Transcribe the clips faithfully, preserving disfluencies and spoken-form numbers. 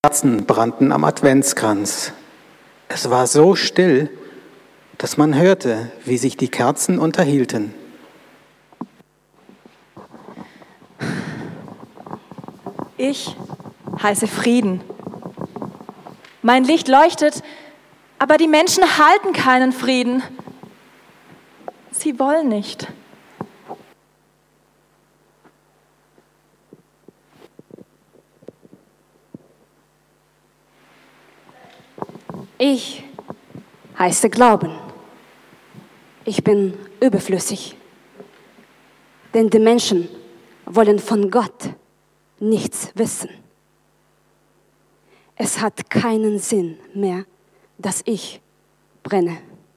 Kerzen brannten am Adventskranz. Es war so still, dass man hörte, wie sich die Kerzen unterhielten. Ich heiße Frieden. Mein Licht leuchtet, aber die Menschen halten keinen Frieden. Sie wollen nicht. Ich heiße Glauben. Ich bin überflüssig. Denn die Menschen wollen von Gott nichts wissen. Es hat keinen Sinn mehr, dass ich brenne.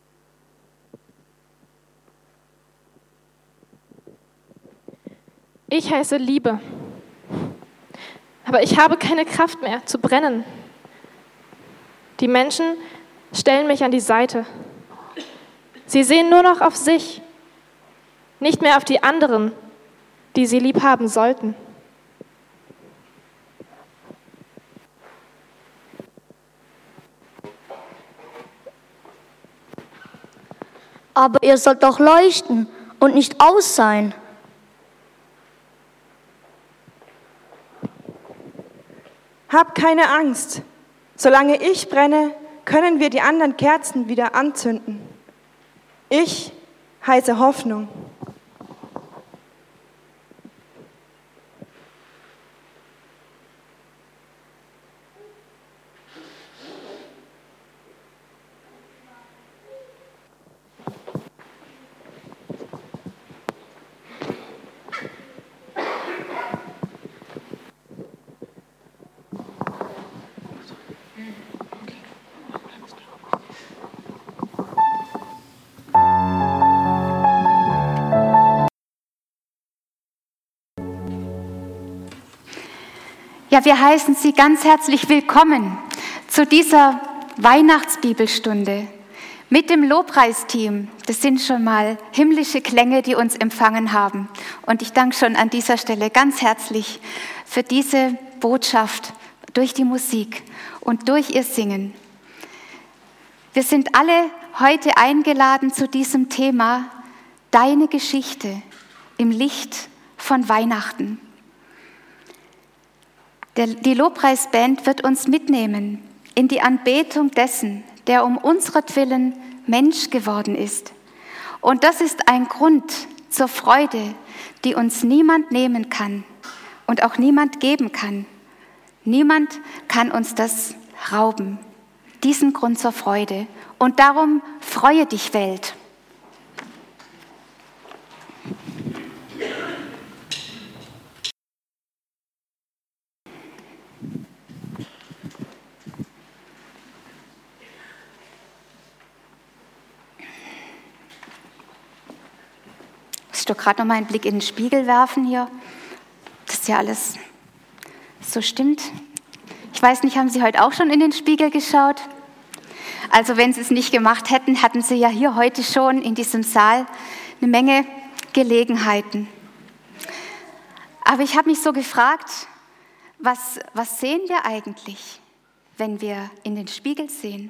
Ich heiße Liebe. Aber ich habe keine Kraft mehr zu brennen. Die Menschen stellen mich an die Seite. Sie sehen nur noch auf sich, nicht mehr auf die anderen, die sie lieb haben sollten. Aber ihr sollt doch leuchten und nicht aus sein. Hab keine Angst. Solange ich brenne, können wir die anderen Kerzen wieder anzünden. Ich heiße Hoffnung. Ja, wir heißen Sie ganz herzlich willkommen zu dieser Weihnachtsbibelstunde mit dem Lobpreisteam. Das sind schon mal himmlische Klänge, die uns empfangen haben. Und ich danke schon an dieser Stelle ganz herzlich für diese Botschaft durch die Musik und durch ihr Singen. Wir sind alle heute eingeladen zu diesem Thema Deine Geschichte im Licht von Weihnachten. Der, die Lobpreisband wird uns mitnehmen in die Anbetung dessen, der um unseretwillen Mensch geworden ist. Und das ist ein Grund zur Freude, die uns niemand nehmen kann und auch niemand geben kann. Niemand kann uns das rauben, diesen Grund zur Freude. Und darum freue dich, Welt. Ich muss doch gerade noch mal einen Blick in den Spiegel werfen hier, dass ja alles so stimmt. Ich weiß nicht, haben Sie heute auch schon in den Spiegel geschaut? Also wenn Sie es nicht gemacht hätten, hatten Sie ja hier heute schon in diesem Saal eine Menge Gelegenheiten. Aber ich habe mich so gefragt, was, was sehen wir eigentlich, wenn wir in den Spiegel sehen?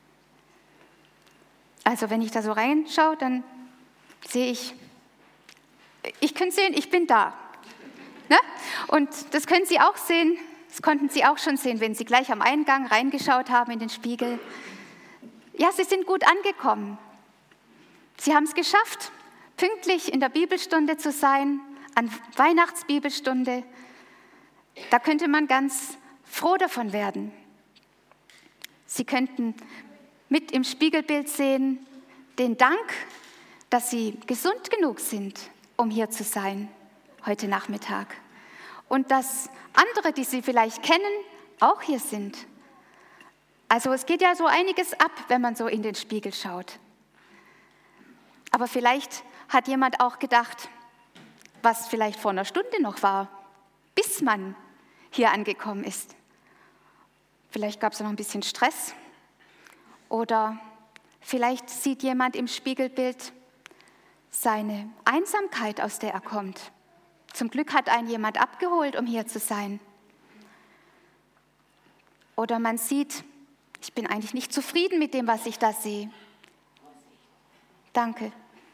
Also wenn ich da so reinschaue, dann sehe ich, ich kann sehen, ich bin da. Ne? Und das können Sie auch sehen, das konnten Sie auch schon sehen, wenn Sie gleich am Eingang reingeschaut haben in den Spiegel. Ja, Sie sind gut angekommen. Sie haben es geschafft, pünktlich in der Bibelstunde zu sein, an Weihnachtsbibelstunde. Da könnte man ganz froh davon werden. Sie könnten mit im Spiegelbild sehen, den Dank, dass Sie gesund genug sind, um hier zu sein, heute Nachmittag. Und dass andere, die Sie vielleicht kennen, auch hier sind. Also es geht ja so einiges ab, wenn man so in den Spiegel schaut. Aber vielleicht hat jemand auch gedacht, was vielleicht vor einer Stunde noch war, bis man hier angekommen ist. Vielleicht gab es noch ein bisschen Stress. Oder vielleicht sieht jemand im Spiegelbild seine Einsamkeit, aus der er kommt. Zum Glück hat einen jemand abgeholt, um hier zu sein. Oder man sieht, ich bin eigentlich nicht zufrieden mit dem, was ich da sehe. Danke.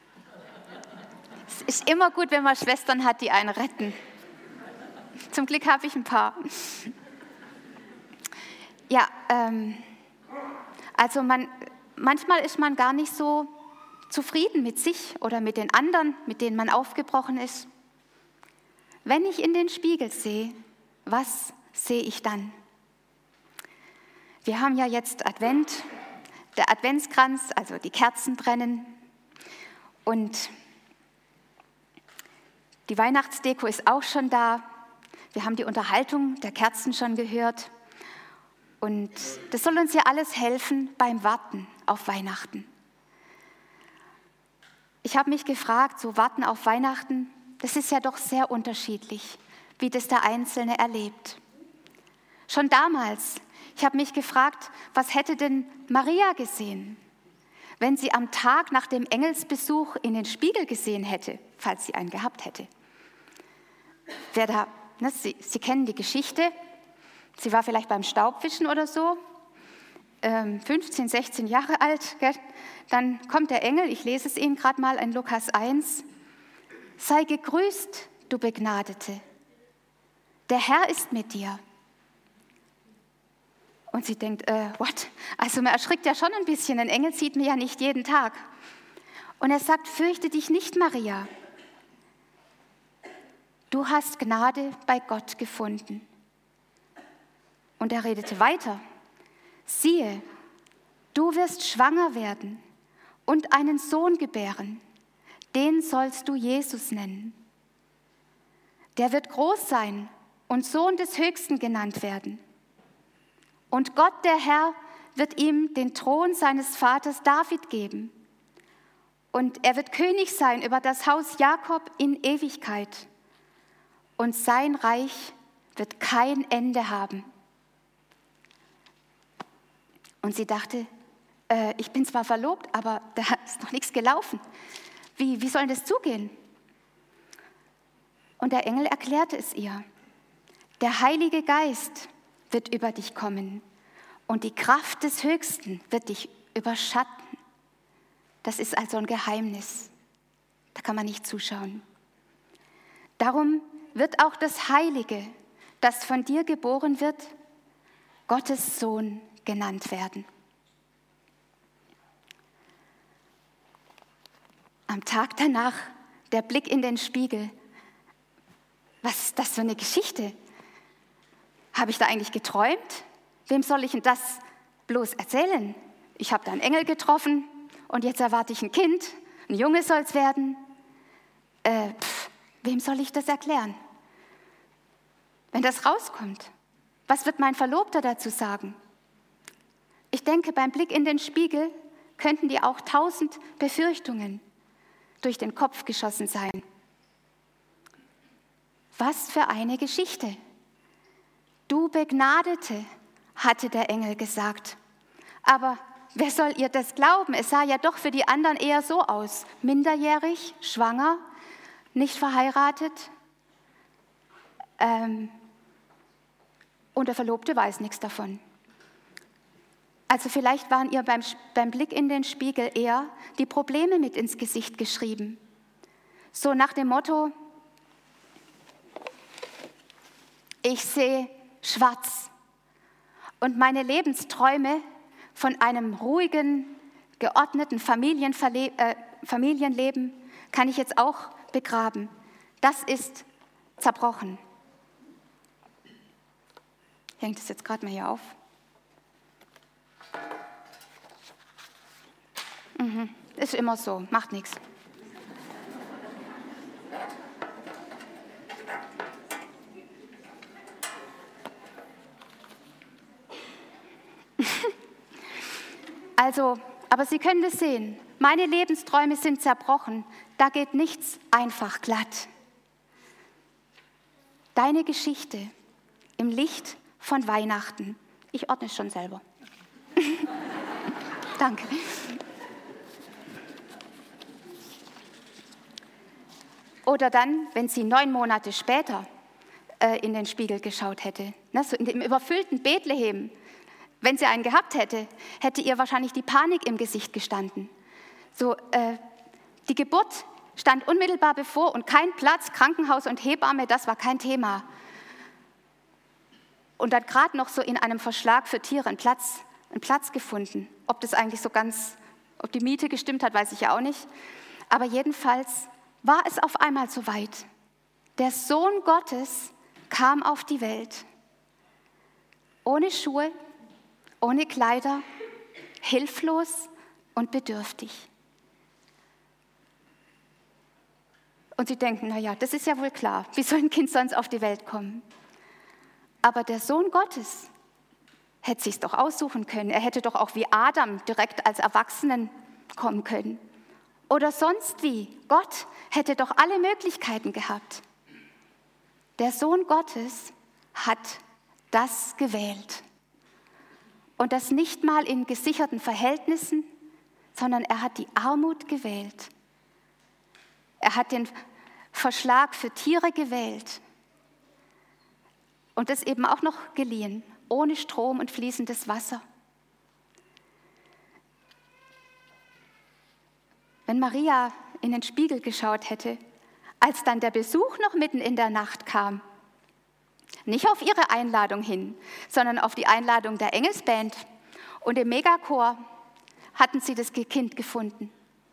Es ist immer gut, wenn man Schwestern hat, die einen retten. Zum Glück habe ich ein paar. Ja, ähm, also man, manchmal ist man gar nicht so zufrieden mit sich oder mit den anderen, mit denen man aufgebrochen ist. Wenn ich in den Spiegel sehe, was sehe ich dann? Wir haben ja jetzt Advent, der Adventskranz, also die Kerzen brennen und die Weihnachtsdeko ist auch schon da. Wir haben die Unterhaltung der Kerzen schon gehört und das soll uns ja alles helfen beim Warten auf Weihnachten. Ich habe mich gefragt, so Warten auf Weihnachten, das ist ja doch sehr unterschiedlich, wie das der Einzelne erlebt. Schon damals, ich habe mich gefragt, was hätte denn Maria gesehen, wenn sie am Tag nach dem Engelsbesuch in den Spiegel gesehen hätte, falls sie einen gehabt hätte. Wer da, ne, sie, sie kennen die Geschichte, sie war vielleicht beim Staubwischen oder so, ähm, fünfzehn, sechzehn Jahre alt, gell? Dann kommt der Engel, ich lese es Ihnen gerade mal in Lukas eins, sei gegrüßt, du Begnadete, der Herr ist mit dir. Und sie denkt, äh, what? Also man erschrickt ja schon ein bisschen, ein Engel sieht mir ja nicht jeden Tag. Und er sagt, fürchte dich nicht, Maria. Du hast Gnade bei Gott gefunden. Und er redete weiter. Siehe, du wirst schwanger werden und einen Sohn gebären. Den sollst du Jesus nennen. Der wird groß sein und Sohn des Höchsten genannt werden. Und Gott, der Herr, wird ihm den Thron seines Vaters David geben. Und er wird König sein über das Haus Jakob in Ewigkeit. Und sein Reich wird kein Ende haben. Und sie dachte, äh, ich bin zwar verlobt, aber da ist noch nichts gelaufen. Wie, wie soll das zugehen? Und der Engel erklärte es ihr. Der Heilige Geist wird über dich kommen und die Kraft des Höchsten wird dich überschatten. Das ist also ein Geheimnis. Da kann man nicht zuschauen. Darum wird auch das Heilige, das von dir geboren wird, Gottes Sohn genannt werden. Am Tag danach der Blick in den Spiegel. Was ist das für eine Geschichte? Habe ich da eigentlich geträumt? Wem soll ich denn das bloß erzählen? Ich habe da einen Engel getroffen und jetzt erwarte ich ein Kind, ein Junge soll es werden. Äh, pff, wem soll ich das erklären? Wenn das rauskommt, was wird mein Verlobter dazu sagen? Ich denke, beim Blick in den Spiegel könnten dir auch tausend Befürchtungen durch den Kopf geschossen sein. Was für eine Geschichte! Du Begnadete, hatte der Engel gesagt. Aber wer soll ihr das glauben? Es sah ja doch für die anderen eher so aus. Minderjährig, schwanger, nicht verheiratet. Ähm, und der Verlobte weiß nichts davon. Also vielleicht waren ihr beim, beim Blick in den Spiegel eher die Probleme mit ins Gesicht geschrieben. So nach dem Motto, ich sehe schwarz und meine Lebensträume von einem ruhigen, geordneten Familienverle- äh, Familienleben kann ich jetzt auch begraben. Das ist zerbrochen. Ich hänge das jetzt gerade mal hier auf. Mhm. Ist immer so, macht nichts. Also, aber Sie können das sehen. Meine Lebensträume sind zerbrochen. Da geht nichts einfach glatt. Deine Geschichte im Licht von Weihnachten. Ich ordne es schon selber. Danke. Oder dann, wenn sie neun Monate später äh, in den Spiegel geschaut hätte, ne, so in dem überfüllten Bethlehem, Wenn sie einen gehabt hätte, hätte ihr wahrscheinlich die Panik im Gesicht gestanden. So, äh, die Geburt stand unmittelbar bevor und kein Platz, Krankenhaus und Hebamme, das war kein Thema. Und dann gerade noch so in einem Verschlag für Tiere einen Platz, einen Platz gefunden. Ob das eigentlich so ganz, ob die Miete gestimmt hat, weiß ich ja auch nicht. Aber jedenfalls war es auf einmal soweit. Der Sohn Gottes kam auf die Welt. Ohne Schuhe, ohne Kleider, hilflos und bedürftig. Und sie denken, naja, das ist ja wohl klar, wie soll ein Kind sonst auf die Welt kommen? Aber der Sohn Gottes hätte sich's doch aussuchen können. Er hätte doch auch wie Adam direkt als Erwachsenen kommen können. Oder sonst wie. Gott hätte doch alle Möglichkeiten gehabt. Der Sohn Gottes hat das gewählt. Und das nicht mal in gesicherten Verhältnissen, sondern er hat die Armut gewählt. Er hat den Verschlag für Tiere gewählt. Und das eben auch noch geliehen, ohne Strom und fließendes Wasser. Wenn Maria in den Spiegel geschaut hätte, als dann der Besuch noch mitten in der Nacht kam, nicht auf ihre Einladung hin, sondern auf die Einladung der Engelsband und im Megachor, hatten sie das Kind gefunden.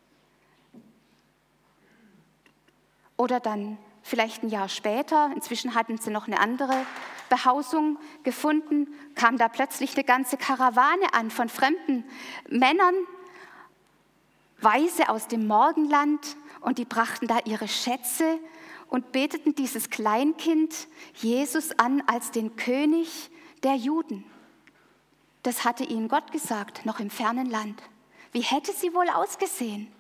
Oder dann vielleicht ein Jahr später, inzwischen hatten sie noch eine andere Behausung gefunden, kam da plötzlich eine ganze Karawane an von fremden Männern, Weise aus dem Morgenland, und die brachten da ihre Schätze und beteten dieses Kleinkind Jesus an als den König der Juden. Das hatte ihnen Gott gesagt, noch im fernen Land. Wie hätte sie wohl ausgesehen?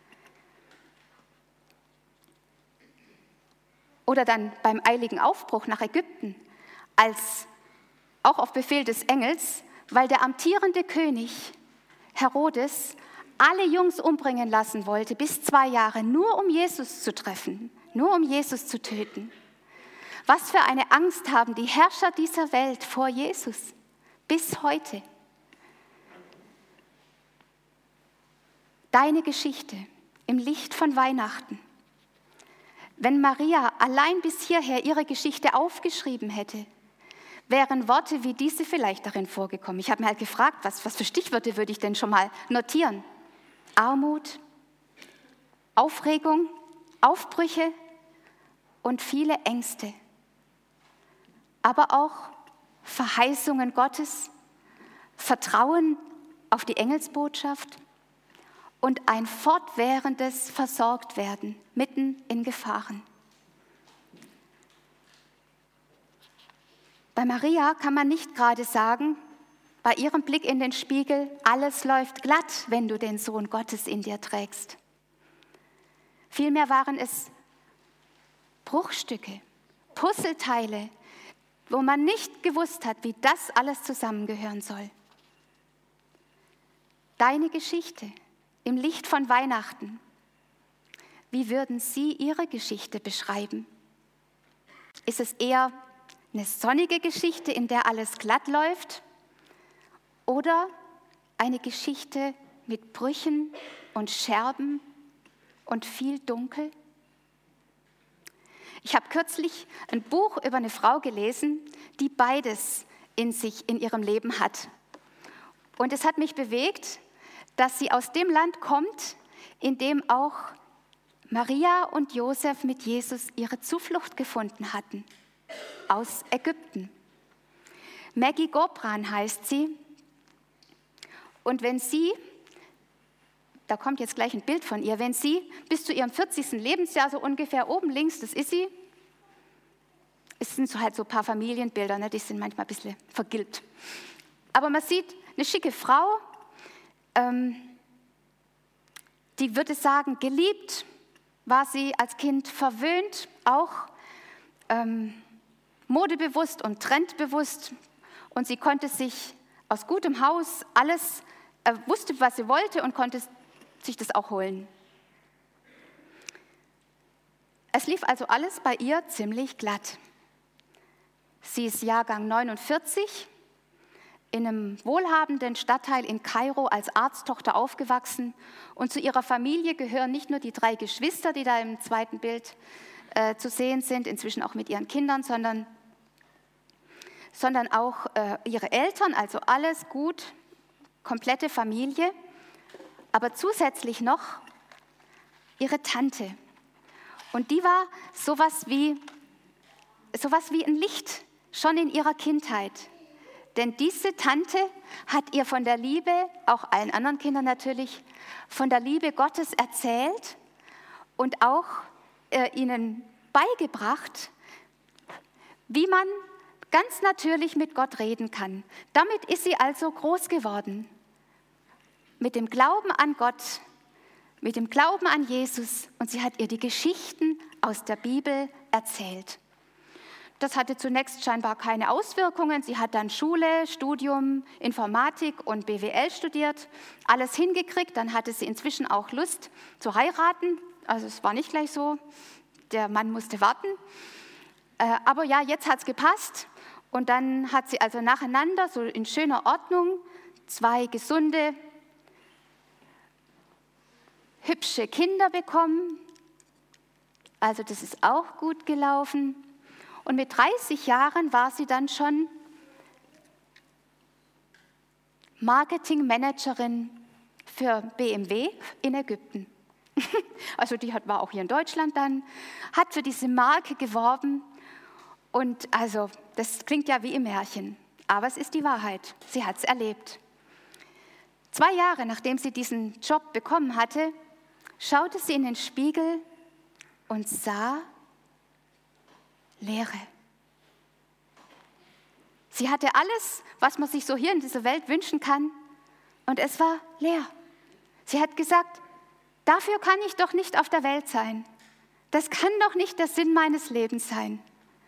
Oder dann beim eiligen Aufbruch nach Ägypten, als auch auf Befehl des Engels, weil der amtierende König Herodes alle Jungs umbringen lassen wollte, bis zwei Jahre, nur um Jesus zu treffen, nur um Jesus zu töten. Was für eine Angst haben die Herrscher dieser Welt vor Jesus bis heute. Deine Geschichte im Licht von Weihnachten. Wenn Maria allein bis hierher ihre Geschichte aufgeschrieben hätte, wären Worte wie diese vielleicht darin vorgekommen. Ich habe mir halt gefragt, was, was für Stichwörter würde ich denn schon mal notieren? Armut, Aufregung, Aufbrüche und viele Ängste. Aber auch Verheißungen Gottes, Vertrauen auf die Engelsbotschaft und ein fortwährendes Versorgtwerden mitten in Gefahren. Bei Maria kann man nicht gerade sagen, bei ihrem Blick in den Spiegel, alles läuft glatt, wenn du den Sohn Gottes in dir trägst. Vielmehr waren es Bruchstücke, Puzzleteile, wo man nicht gewusst hat, wie das alles zusammengehören soll. Deine Geschichte im Licht von Weihnachten, wie würden Sie Ihre Geschichte beschreiben? Ist es eher eine sonnige Geschichte, in der alles glatt läuft? Oder eine Geschichte mit Brüchen und Scherben und viel Dunkel? Ich habe kürzlich ein Buch über eine Frau gelesen, die beides in sich, in ihrem Leben hat. Und es hat mich bewegt, dass sie aus dem Land kommt, in dem auch Maria und Josef mit Jesus ihre Zuflucht gefunden hatten, aus Ägypten. Maggie Gobran heißt sie. Und wenn sie, da kommt jetzt gleich ein Bild von ihr, wenn sie bis zu ihrem vierzigsten Lebensjahr so ungefähr oben links, das ist sie, es sind so halt so ein paar Familienbilder, ne, die sind manchmal ein bisschen vergilbt. Aber man sieht eine schicke Frau, ähm, die würde sagen, geliebt war sie als Kind, verwöhnt, auch ähm, modebewusst und trendbewusst, und sie konnte sich aus gutem Haus alles, äh, wusste, was sie wollte und konnte sich das auch holen. Es lief also alles bei ihr ziemlich glatt. Sie ist Jahrgang neunundvierzig, in einem wohlhabenden Stadtteil in Kairo als Arzttochter aufgewachsen. Und zu ihrer Familie gehören nicht nur die drei Geschwister, die da im zweiten Bild äh, zu sehen sind, inzwischen auch mit ihren Kindern, sondern, sondern auch äh, ihre Eltern, also alles gut, komplette Familie. Aber zusätzlich noch ihre Tante. Und die war sowas wie, sowas wie ein Licht schon in ihrer Kindheit. Denn diese Tante hat ihr von der Liebe, auch allen anderen Kindern natürlich, von der Liebe Gottes erzählt und auch äh, ihnen beigebracht, wie man ganz natürlich mit Gott reden kann. Damit ist sie also groß geworden. Mit dem Glauben an Gott, mit dem Glauben an Jesus, und sie hat ihr die Geschichten aus der Bibel erzählt. Das hatte zunächst scheinbar keine Auswirkungen. Sie hat dann Schule, Studium, Informatik und B W L studiert, alles hingekriegt. Dann hatte sie inzwischen auch Lust zu heiraten. Also es war nicht gleich so, der Mann musste warten. Aber ja, jetzt hat es gepasst. Und dann hat sie also nacheinander, so in schöner Ordnung, zwei gesunde, hübsche Kinder bekommen. Also das ist auch gut gelaufen. Und mit dreißig Jahren war sie dann schon Marketingmanagerin für B M W in Ägypten. Also die hat, war auch hier in Deutschland dann, hat für diese Marke geworben. Und also das klingt ja wie im Märchen, aber es ist die Wahrheit. Sie hat es erlebt. Zwei Jahre nachdem sie diesen Job bekommen hatte, schaute sie in den Spiegel und sah Leere. Sie hatte alles, was man sich so hier in dieser Welt wünschen kann, und es war leer. Sie hat gesagt, dafür kann ich doch nicht auf der Welt sein. Das kann doch nicht der Sinn meines Lebens sein.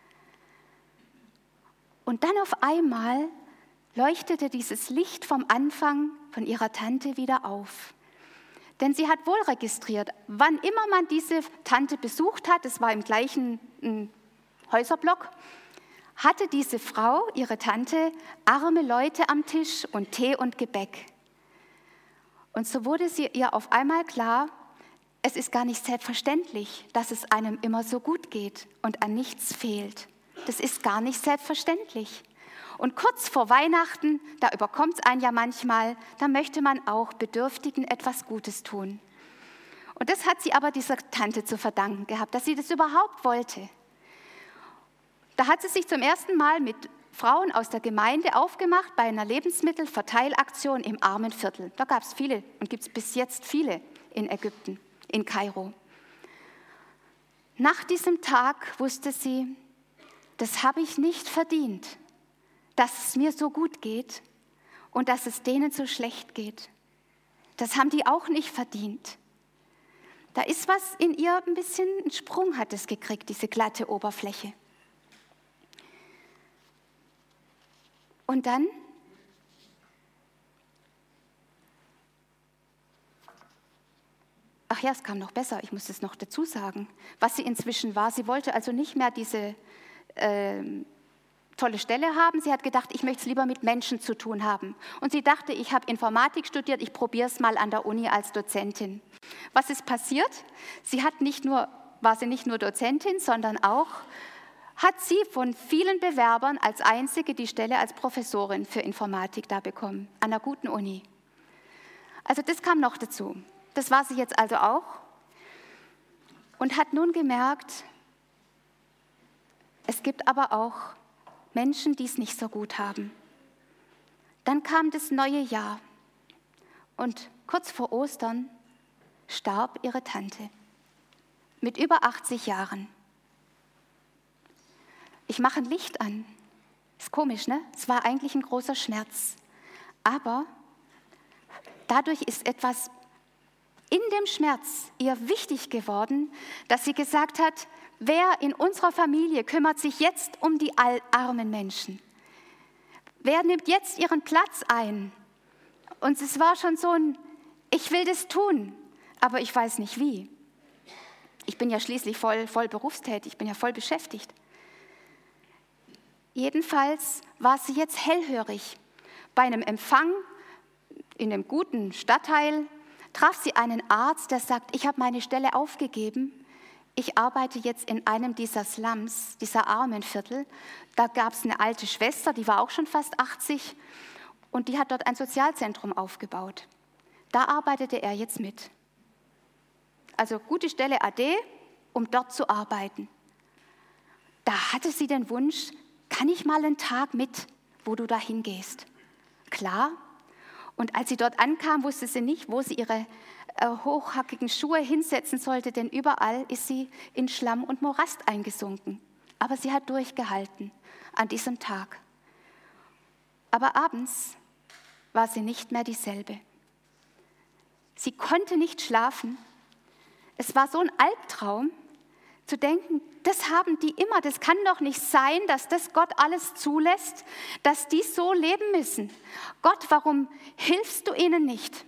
Und dann auf einmal leuchtete dieses Licht vom Anfang von ihrer Tante wieder auf. Denn sie hat wohl registriert, wann immer man diese Tante besucht hat, es war im gleichen äh, Häuserblock, hatte diese Frau, ihre Tante, arme Leute am Tisch und Tee und Gebäck. Und so wurde sie ihr auf einmal klar, es ist gar nicht selbstverständlich, dass es einem immer so gut geht und an nichts fehlt. Das ist gar nicht selbstverständlich. Und kurz vor Weihnachten, da überkommt es einen ja manchmal, da möchte man auch Bedürftigen etwas Gutes tun. Und das hat sie aber dieser Tante zu verdanken gehabt, dass sie das überhaupt wollte. Da hat sie sich zum ersten Mal mit Frauen aus der Gemeinde aufgemacht bei einer Lebensmittelverteilaktion im Armenviertel. Da gab es viele und gibt es bis jetzt viele in Ägypten, in Kairo. Nach diesem Tag wusste sie, das habe ich nicht verdient, dass es mir so gut geht und dass es denen so schlecht geht. Das haben die auch nicht verdient. Da ist was in ihr, ein bisschen einen Sprung hat es gekriegt, diese glatte Oberfläche. Und dann ach ja, es kam noch besser, ich muss es noch dazu sagen, was sie inzwischen war. Sie wollte also nicht mehr diese äh, tolle Stelle haben. Sie hat gedacht, ich möchte es lieber mit Menschen zu tun haben. Und sie dachte, ich habe Informatik studiert, ich probiere es mal an der Uni als Dozentin. Was ist passiert? Sie hat nicht nur, war sie nicht nur Dozentin, sondern auch hat sie von vielen Bewerbern als einzige die Stelle als Professorin für Informatik da bekommen, an einer guten Uni. Also das kam noch dazu. Das war sie jetzt also auch und hat nun gemerkt, es gibt aber auch Menschen, die es nicht so gut haben. Dann kam das neue Jahr und kurz vor Ostern starb ihre Tante mit über achtzig Jahren. Ich mache ein Licht an. Ist komisch, ne? Es war eigentlich ein großer Schmerz. Aber dadurch ist etwas in dem Schmerz ihr wichtig geworden, dass sie gesagt hat, wer in unserer Familie kümmert sich jetzt um die armen Menschen? Wer nimmt jetzt ihren Platz ein? Und es war schon so ein, ich will das tun, aber ich weiß nicht wie. Ich bin ja schließlich voll, voll berufstätig, ich bin ja voll beschäftigt. Jedenfalls war sie jetzt hellhörig, Bei einem Empfang in einem guten Stadtteil traf sie einen Arzt, der sagt, ich habe meine Stelle aufgegeben. Ich arbeite jetzt in einem dieser Slums, dieser Armenviertel. Da gab es eine alte Schwester, die war auch schon fast achtzig und die hat dort ein Sozialzentrum aufgebaut. Da arbeitete er jetzt mit. Also gute Stelle A D, um dort zu arbeiten. Da hatte sie den Wunsch, kann ich mal einen Tag mit, wo du da hingehst? Klar. Und als sie dort ankam, wusste sie nicht, wo sie ihre äh, hochhackigen Schuhe hinsetzen sollte, denn überall ist sie in Schlamm und Morast eingesunken. Aber sie hat durchgehalten an diesem Tag. Aber abends war sie nicht mehr dieselbe. Sie konnte nicht schlafen. Es war so ein Albtraum, zu denken, das haben die immer, das kann doch nicht sein, dass das Gott alles zulässt, dass die so leben müssen. Gott, warum hilfst du ihnen nicht?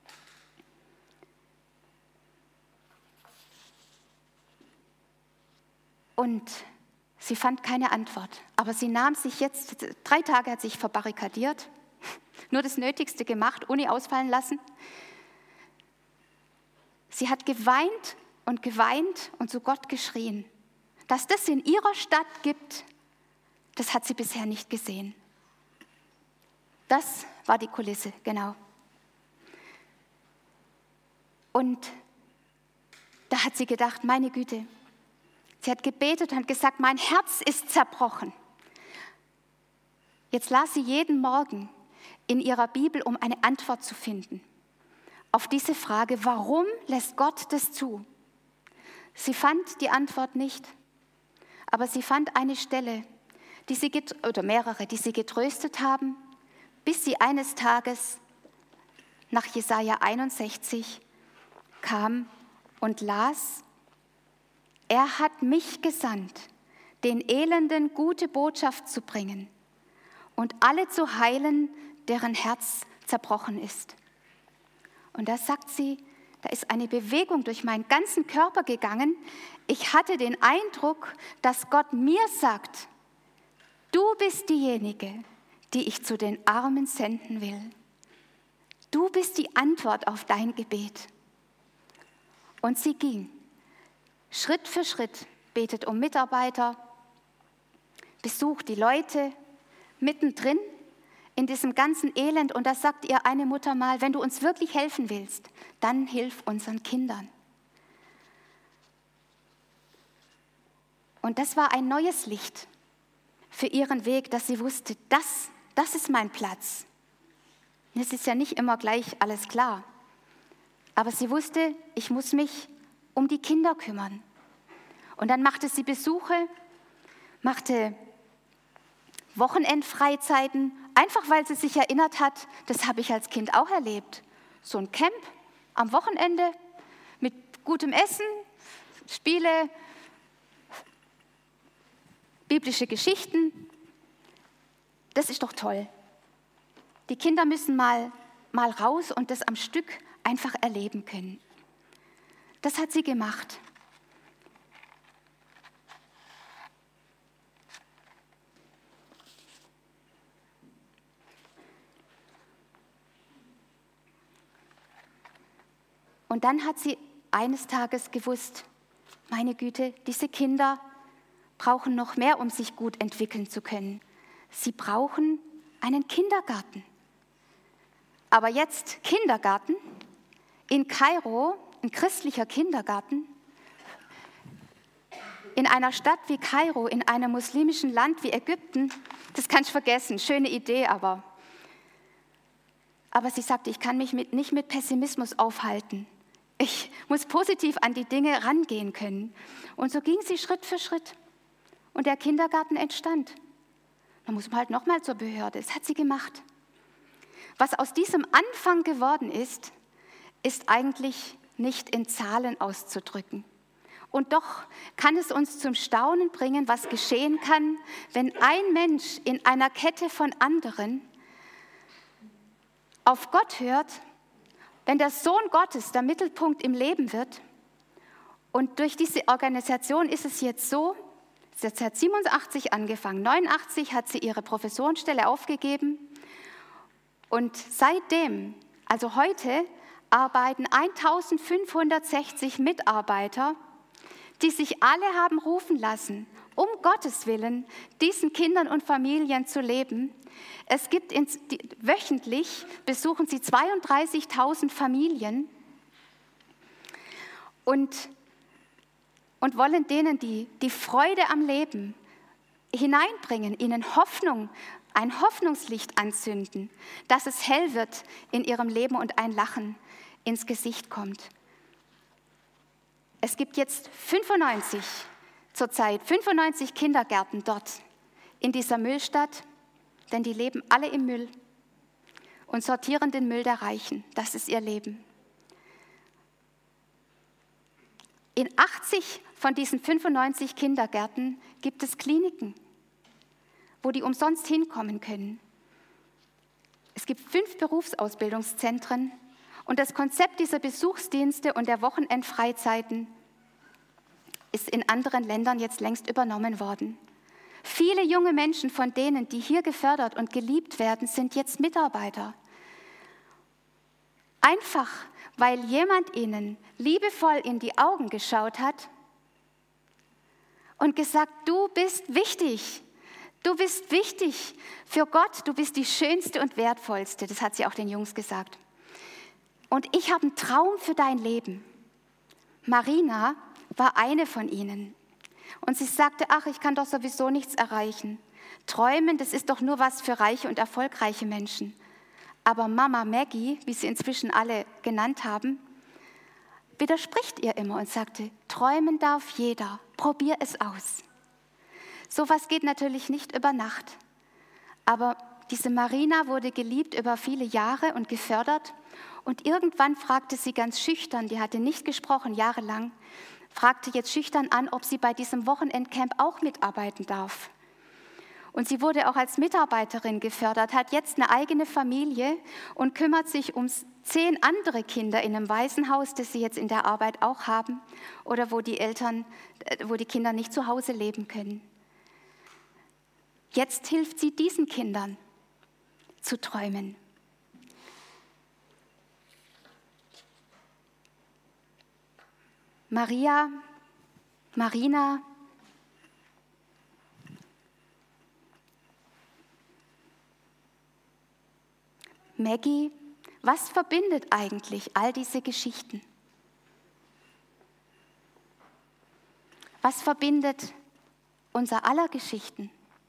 Und sie fand keine Antwort, aber sie nahm sich jetzt, drei Tage hat sich verbarrikadiert, nur das Nötigste gemacht, ohne ausfallen lassen. Sie hat geweint und geweint und zu Gott geschrien. Dass das in ihrer Stadt gibt, das hat sie bisher nicht gesehen. Das war die Kulisse, genau. Und da hat sie gedacht, meine Güte, sie hat gebetet und hat gesagt, mein Herz ist zerbrochen. Jetzt las sie jeden Morgen in ihrer Bibel, um eine Antwort zu finden auf diese Frage, warum lässt Gott das zu? Sie fand die Antwort nicht, aber sie fand eine Stelle, die sie get- oder mehrere, die sie getröstet haben, bis sie eines Tages nach Jesaja einundsechzig kam und las, er hat mich gesandt, den Elenden gute Botschaft zu bringen und alle zu heilen, deren Herz zerbrochen ist. Und da sagt sie, da ist eine Bewegung durch meinen ganzen Körper gegangen. Ich hatte den Eindruck, dass Gott mir sagt, du bist diejenige, die ich zu den Armen senden will. Du bist die Antwort auf dein Gebet. Und sie ging Schritt für Schritt, betet um Mitarbeiter, besucht die Leute mittendrin in diesem ganzen Elend. Und da sagt ihr eine Mutter mal, wenn du uns wirklich helfen willst, dann hilf unseren Kindern. Und das war ein neues Licht für ihren Weg, dass sie wusste, das, das ist mein Platz. Es ist ja nicht immer gleich alles klar. Aber sie wusste, ich muss mich um die Kinder kümmern. Und dann machte sie Besuche, machte Wochenendfreizeiten, einfach weil sie sich erinnert hat, das habe ich als Kind auch erlebt. So ein Camp am Wochenende mit gutem Essen, Spiele, biblische Geschichten. Das ist doch toll. Die Kinder müssen mal, mal raus und das am Stück einfach erleben können. Das hat sie gemacht. Und dann hat sie eines Tages gewusst, meine Güte, diese Kinder brauchen noch mehr, um sich gut entwickeln zu können. Sie brauchen einen Kindergarten. Aber jetzt Kindergarten in Kairo, ein christlicher Kindergarten, in einer Stadt wie Kairo, in einem muslimischen Land wie Ägypten, das kannst du vergessen, schöne Idee, aber, aber sie sagte, ich kann mich mit, nicht mit Pessimismus aufhalten. Ich muss positiv an die Dinge rangehen können. Und so ging sie Schritt für Schritt. Und der Kindergarten entstand. Da muss man halt nochmal zur Behörde. Das hat sie gemacht. Was aus diesem Anfang geworden ist, ist eigentlich nicht in Zahlen auszudrücken. Und doch kann es uns zum Staunen bringen, was geschehen kann, wenn ein Mensch in einer Kette von anderen auf Gott hört, wenn der Sohn Gottes der Mittelpunkt im Leben wird. Und durch diese Organisation ist es jetzt so, sie hat siebenundachtzig angefangen, neunundachtzig hat sie ihre Professorenstelle aufgegeben Und seitdem, also heute, arbeiten eintausendfünfhundertsechzig Mitarbeiter, die sich alle haben rufen lassen, um Gottes Willen, diesen Kindern und Familien zu leben. Es gibt ins, die, wöchentlich besuchen sie zweiunddreißigtausend Familien und, und wollen denen die, die Freude am Leben hineinbringen, ihnen Hoffnung, ein Hoffnungslicht anzünden, dass es hell wird in ihrem Leben und ein Lachen ins Gesicht kommt. Es gibt jetzt fünfundneunzig, zurzeit fünfundneunzig Kindergärten dort in dieser Müllstadt, denn die leben alle im Müll und sortieren den Müll der Reichen. Das ist ihr Leben. In achtzig von diesen fünfundneunzig Kindergärten gibt es Kliniken, wo die umsonst hinkommen können. Es gibt fünf Berufsausbildungszentren und das Konzept dieser Besuchsdienste und der Wochenendfreizeiten ist in anderen Ländern jetzt längst übernommen worden. Viele junge Menschen von denen, die hier gefördert und geliebt werden, sind jetzt Mitarbeiter. Einfach, weil jemand ihnen liebevoll in die Augen geschaut hat und gesagt, du bist wichtig, du bist wichtig für Gott, du bist die Schönste und Wertvollste. Das hat sie auch den Jungs gesagt. Und ich habe einen Traum für dein Leben. Marina war eine von ihnen. Und sie sagte, ach, ich kann doch sowieso nichts erreichen. Träumen, das ist doch nur was für reiche und erfolgreiche Menschen. Aber Mama Maggie, wie sie inzwischen alle genannt haben, widerspricht ihr immer und sagte, träumen darf jeder, probier es aus. Sowas geht natürlich nicht über Nacht. Aber diese Marina wurde geliebt über viele Jahre und gefördert. Und irgendwann fragte sie ganz schüchtern, die hatte nicht gesprochen jahrelang, fragte jetzt schüchtern an, ob sie bei diesem Wochenendcamp auch mitarbeiten darf. Und sie wurde auch als Mitarbeiterin gefördert, hat jetzt eine eigene Familie und kümmert sich um zehn andere Kinder in einem Waisenhaus, das sie jetzt in der Arbeit auch haben oder wo die Eltern, wo die Kinder nicht zu Hause leben können. Jetzt hilft sie diesen Kindern zu träumen. Maria, Marina, Maggie, was verbindet eigentlich all diese Geschichten? Was verbindet unser aller Geschichten?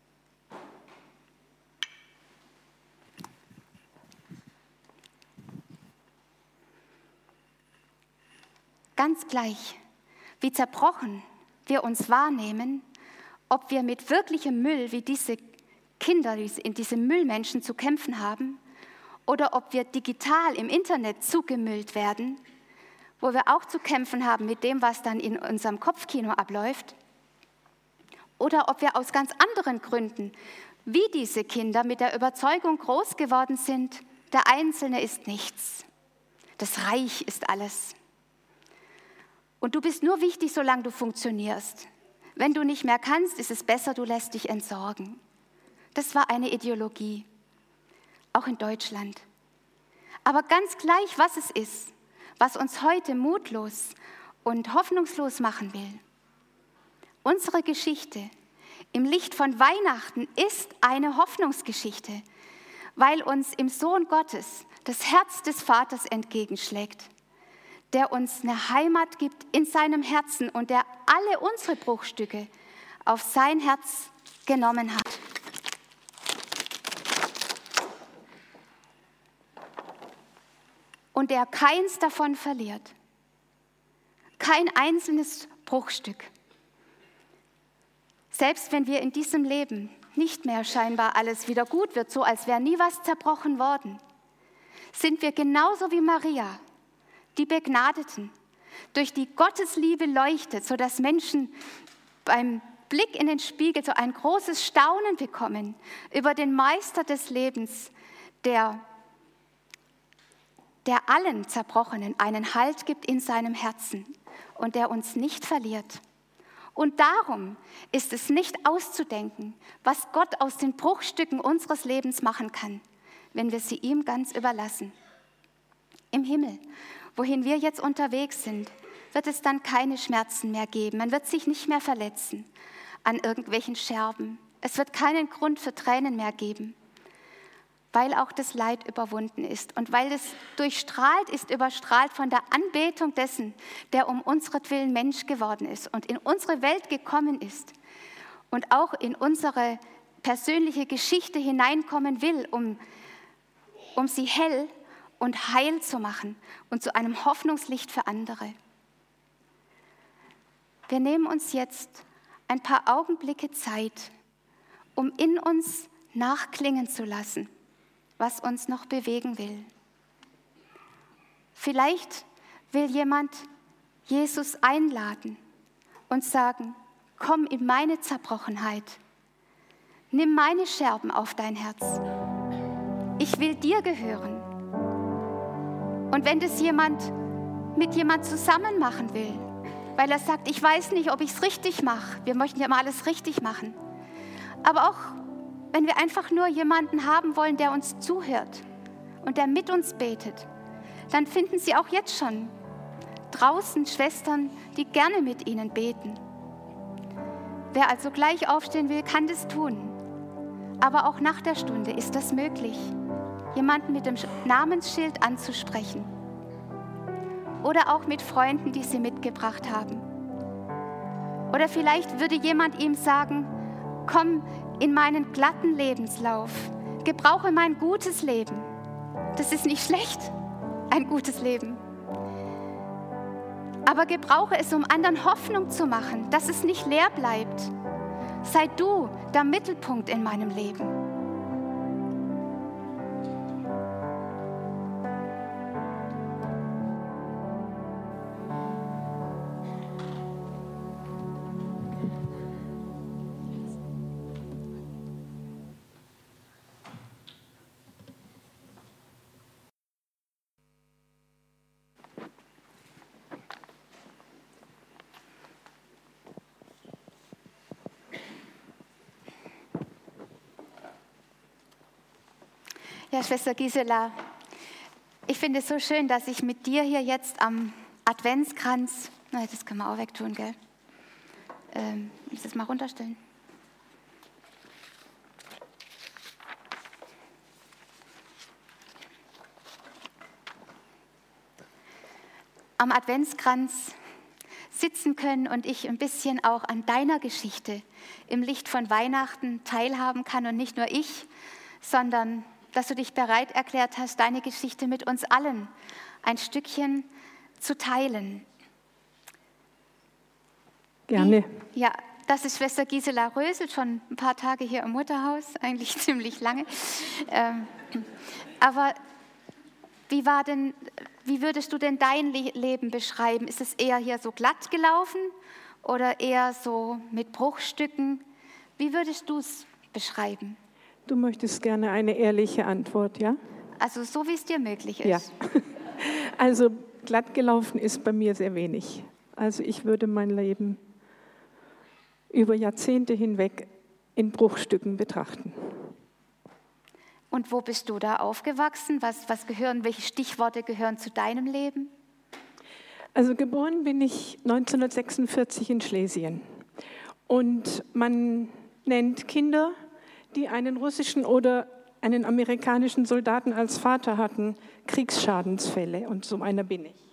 Ganz gleich, wie zerbrochen wir uns wahrnehmen, ob wir mit wirklichem Müll wie diese Kinder, diese Müllmenschen zu kämpfen haben, oder ob wir digital im Internet zugemüllt werden, wo wir auch zu kämpfen haben mit dem, was dann in unserem Kopfkino abläuft, oder ob wir aus ganz anderen Gründen, wie diese Kinder, mit der Überzeugung groß geworden sind, der Einzelne ist nichts, das Reich ist alles. Und du bist nur wichtig, solange du funktionierst. Wenn du nicht mehr kannst, ist es besser, du lässt dich entsorgen. Das war eine Ideologie, auch in Deutschland. Aber ganz gleich, was es ist, was uns heute mutlos und hoffnungslos machen will. Unsere Geschichte im Licht von Weihnachten ist eine Hoffnungsgeschichte, weil uns im Sohn Gottes das Herz des Vaters entgegenschlägt, der uns eine Heimat gibt in seinem Herzen und der alle unsere Bruchstücke auf sein Herz genommen hat. Und der keins davon verliert. Kein einzelnes Bruchstück. Selbst wenn wir in diesem Leben nicht mehr scheinbar alles wieder gut wird, so als wäre nie was zerbrochen worden, sind wir genauso wie Maria, die Begnadeten, durch die Gottes Liebe leuchtet, sodass Menschen beim Blick in den Spiegel so ein großes Staunen bekommen über den Meister des Lebens, der, der allen Zerbrochenen einen Halt gibt in seinem Herzen und der uns nicht verliert. Und darum ist es nicht auszudenken, was Gott aus den Bruchstücken unseres Lebens machen kann. wenn wir sie ihm ganz überlassen. Im Himmel, wohin wir jetzt unterwegs sind, wird es dann keine Schmerzen mehr geben. Man wird sich nicht mehr verletzen an irgendwelchen Scherben. Es wird keinen Grund für Tränen mehr geben, weil auch das Leid überwunden ist und weil es durchstrahlt ist, überstrahlt von der Anbetung dessen, der um unseretwillen Mensch geworden ist und in unsere Welt gekommen ist und auch in unsere persönliche Geschichte hineinkommen will, um, um sie hell und heil zu machen und zu einem Hoffnungslicht für andere. Wir nehmen uns jetzt ein paar Augenblicke Zeit, um in uns nachklingen zu lassen, was uns noch bewegen will. Vielleicht will jemand Jesus einladen und sagen, komm in meine Zerbrochenheit, nimm meine Scherben auf dein Herz. Ich will dir gehören. Und wenn das jemand mit jemand zusammen machen will, weil er sagt, ich weiß nicht, ob ich es richtig mache. Wir möchten ja mal alles richtig machen. Aber auch, wenn wir einfach nur jemanden haben wollen, der uns zuhört und der mit uns betet, dann finden Sie auch jetzt schon draußen Schwestern, die gerne mit Ihnen beten. Wer also gleich aufstehen will, kann das tun. Aber auch nach der Stunde ist das möglich, jemanden mit dem Namensschild anzusprechen. Oder auch mit Freunden, die Sie mitgebracht haben. Oder vielleicht würde jemand ihm sagen, komm in meinen glatten Lebenslauf, gebrauche mein gutes Leben. Das ist nicht schlecht, ein gutes Leben. Aber gebrauche es, um anderen Hoffnung zu machen, dass es nicht leer bleibt. Sei du der Mittelpunkt in meinem Leben. Ja, Schwester Gisela, ich finde es so schön, dass ich mit dir hier jetzt am Adventskranz, na, das können wir auch wegtun, gell? Ähm, ich das mal runterstellen. Am Adventskranz sitzen können und ich ein bisschen auch an deiner Geschichte im Licht von Weihnachten teilhaben kann und nicht nur ich, sondern dass du dich bereit erklärt hast, deine Geschichte mit uns allen ein Stückchen zu teilen. Gerne. Wie, ja, das ist Schwester Gisela Rösel, schon ein paar Tage hier im Mutterhaus, eigentlich ziemlich lange. Ähm, aber wie war denn, wie würdest du denn dein Leben beschreiben? Ist es eher hier so glatt gelaufen oder eher so mit Bruchstücken? Wie würdest du es beschreiben? Du möchtest gerne eine ehrliche Antwort, ja? Also so, wie es dir möglich ist. Ja. Also glatt gelaufen ist bei mir sehr wenig. Also ich würde mein Leben über Jahrzehnte hinweg in Bruchstücken betrachten. Und wo bist du da aufgewachsen? Was, was gehören, welche Stichworte gehören zu deinem Leben? Also geboren bin ich neunzehnhundertsechsundvierzig in Schlesien. Und man nennt Kinder, die einen russischen oder einen amerikanischen Soldaten als Vater hatten, Kriegsschadensfälle. Und so einer bin ich.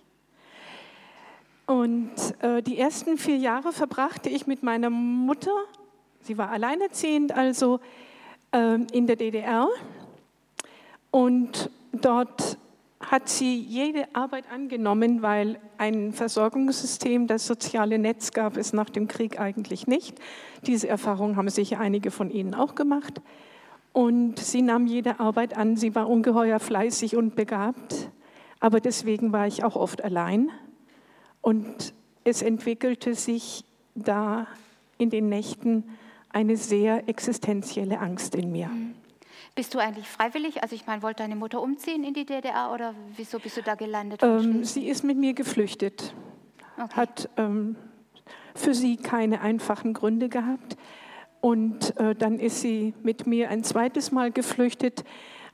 Und äh, die ersten vier Jahre verbrachte ich mit meiner Mutter, sie war alleinerziehend, also äh, in der D D R. Und dort hat sie jede Arbeit angenommen, weil ein Versorgungssystem, das soziale Netz gab es nach dem Krieg eigentlich nicht. Diese Erfahrung haben sicher einige von Ihnen auch gemacht. Und sie nahm jede Arbeit an. Sie war ungeheuer fleißig und begabt. Aber deswegen war ich auch oft allein. Und es entwickelte sich da in den Nächten eine sehr existenzielle Angst in mir. Mhm. Bist du eigentlich freiwillig? Also ich meine, wollte deine Mutter umziehen in die D D R oder wieso bist du da gelandet? Ähm, sie ist mit mir geflüchtet, okay. Hat ähm, für sie keine einfachen Gründe gehabt und äh, dann ist sie mit mir ein zweites Mal geflüchtet,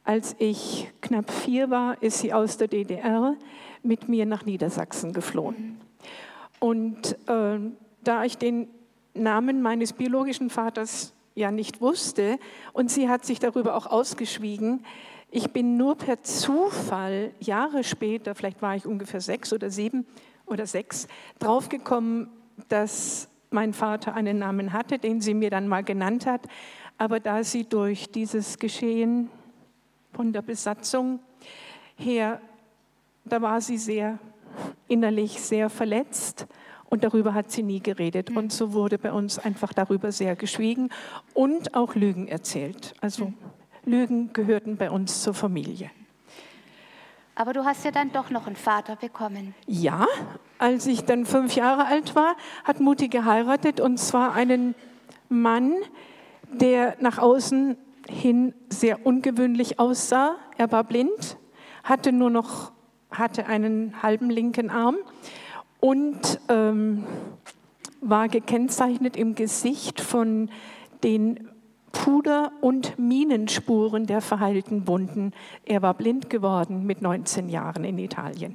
als ich knapp vier war, ist sie aus der D D R mit mir nach Niedersachsen geflohen. Und äh, da ich den Namen meines biologischen Vaters ja nicht wusste und sie hat sich darüber auch ausgeschwiegen, ich bin nur per Zufall Jahre später, vielleicht war ich ungefähr sechs oder sieben oder sechs, draufgekommen, dass mein Vater einen Namen hatte, den sie mir dann mal genannt hat. Aber da sie durch dieses Geschehen von der Besatzung her, da war sie sehr innerlich sehr verletzt und darüber hat sie nie geredet. Und so wurde bei uns einfach darüber sehr geschwiegen und auch Lügen erzählt. Also Lügen gehörten bei uns zur Familie. Aber du hast ja dann doch noch einen Vater bekommen. Ja, als ich dann fünf Jahre alt war, hat Mutti geheiratet und zwar einen Mann, der nach außen hin sehr ungewöhnlich aussah. Er war blind, hatte nur noch hatte einen halben linken Arm und ähm, war gekennzeichnet im Gesicht von den Puder- und Minenspuren der verheilten Wunden. Er war blind geworden mit neunzehn Jahren in Italien.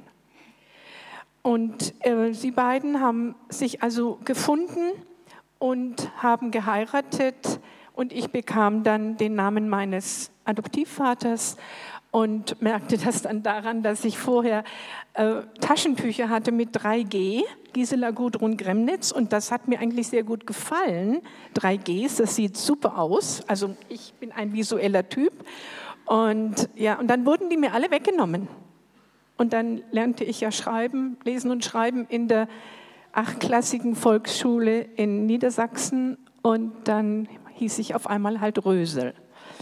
Und äh, sie beiden haben sich also gefunden und haben geheiratet und ich bekam dann den Namen meines Adoptivvaters und merkte das dann daran, dass ich vorher äh, Taschentücher hatte mit drei G, Gisela Gudrun Gremnitz, und das hat mir eigentlich sehr gut gefallen. drei Gs, das sieht super aus. Also ich bin ein visueller Typ. Und, ja, und dann wurden die mir alle weggenommen. Und dann lernte ich ja schreiben, lesen und schreiben in der achtklassigen Volksschule in Niedersachsen. Und dann hieß ich auf einmal halt Rösel.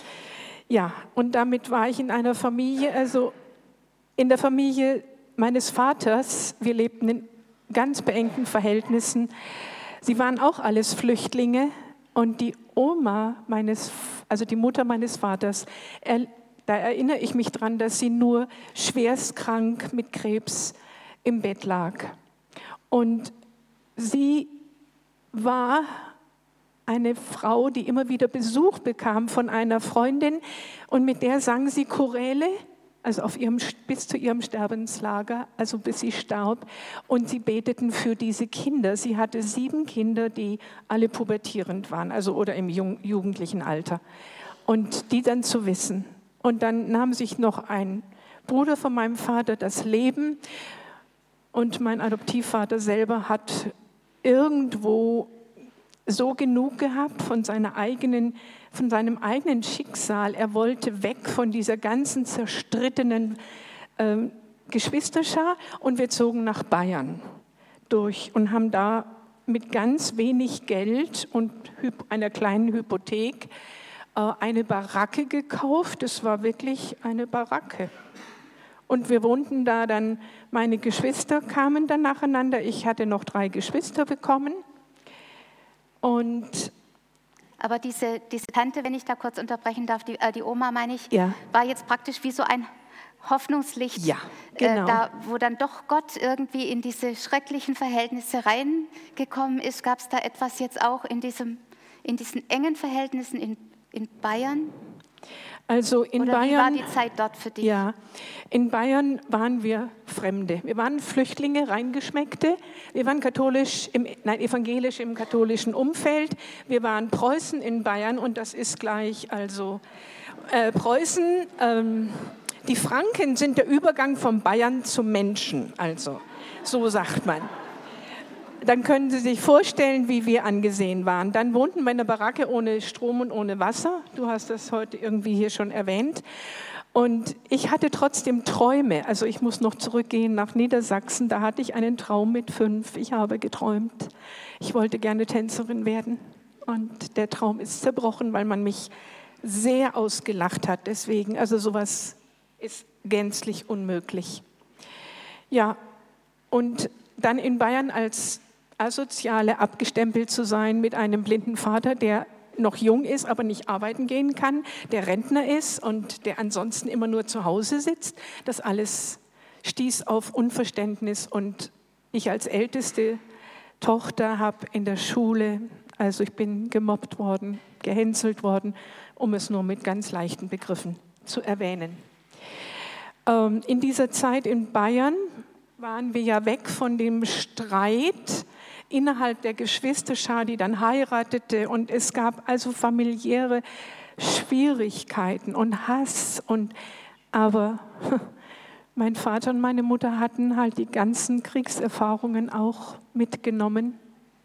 Ja, und damit war ich in einer Familie, also in der Familie meines Vaters. Wir lebten in ganz beengten Verhältnissen. Sie waren auch alles Flüchtlinge und die Oma meines, also die Mutter meines Vaters, er, da erinnere ich mich dran, dass sie nur schwerstkrank mit Krebs im Bett lag. Und sie war eine Frau, die immer wieder Besuch bekam von einer Freundin und mit der sang sie Choräle, also auf ihrem, bis zu ihrem Sterbenslager, also bis sie starb. Und sie beteten für diese Kinder. Sie hatte sieben Kinder, die alle pubertierend waren, also oder im jung, jugendlichen Alter. Und die dann zu wissen. Und dann nahm sich noch ein Bruder von meinem Vater das Leben und mein Adoptivvater selber hat irgendwo so genug gehabt von, seiner eigenen, von seinem eigenen Schicksal. Er wollte weg von dieser ganzen zerstrittenen äh, Geschwisterschar und wir zogen nach Bayern durch und haben da mit ganz wenig Geld und einer kleinen Hypothek äh, eine Baracke gekauft. Das war wirklich eine Baracke. Und wir wohnten da dann, meine Geschwister kamen dann nacheinander. Ich hatte noch drei Geschwister bekommen. Und aber diese, diese Tante, wenn ich da kurz unterbrechen darf, die, äh, die Oma meine ich, ja. war jetzt praktisch wie so ein Hoffnungslicht, ja, genau. äh, da, wo dann doch Gott irgendwie in diese schrecklichen Verhältnisse reingekommen ist. Gab es da etwas jetzt auch in, diesem, in diesen engen Verhältnissen in, in Bayern? Also in Oder Bayern, wie war die Zeit dort für dich? Ja, in Bayern waren wir Fremde. Wir waren Flüchtlinge, Reingeschmeckte. Wir waren katholisch, im, nein, evangelisch im katholischen Umfeld. Wir waren Preußen in Bayern und das ist gleich, also äh, Preußen, ähm, die Franken sind der Übergang von Bayern zum Menschen, also so sagt man. Dann können Sie sich vorstellen, wie wir angesehen waren. Dann wohnten wir in einer Baracke ohne Strom und ohne Wasser. Du hast das heute irgendwie hier schon erwähnt. Und ich hatte trotzdem Träume. Also ich muss noch zurückgehen nach Niedersachsen. Da hatte ich einen Traum mit fünf. Ich habe geträumt. Ich wollte gerne Tänzerin werden. Und der Traum ist zerbrochen, weil man mich sehr ausgelacht hat. Deswegen, also sowas ist gänzlich unmöglich. Ja, und dann in Bayern als Asoziale abgestempelt zu sein mit einem blinden Vater, der noch jung ist, aber nicht arbeiten gehen kann, der Rentner ist und der ansonsten immer nur zu Hause sitzt. Das alles stieß auf Unverständnis und ich als älteste Tochter habe in der Schule, also ich bin gemobbt worden, gehänselt worden, um es nur mit ganz leichten Begriffen zu erwähnen. Ähm, in dieser Zeit in Bayern waren wir ja weg von dem Streit innerhalb der Geschwisterschar, die dann heiratete, und es gab also familiäre Schwierigkeiten und Hass. Und, aber mein Vater und meine Mutter hatten halt die ganzen Kriegserfahrungen auch mitgenommen.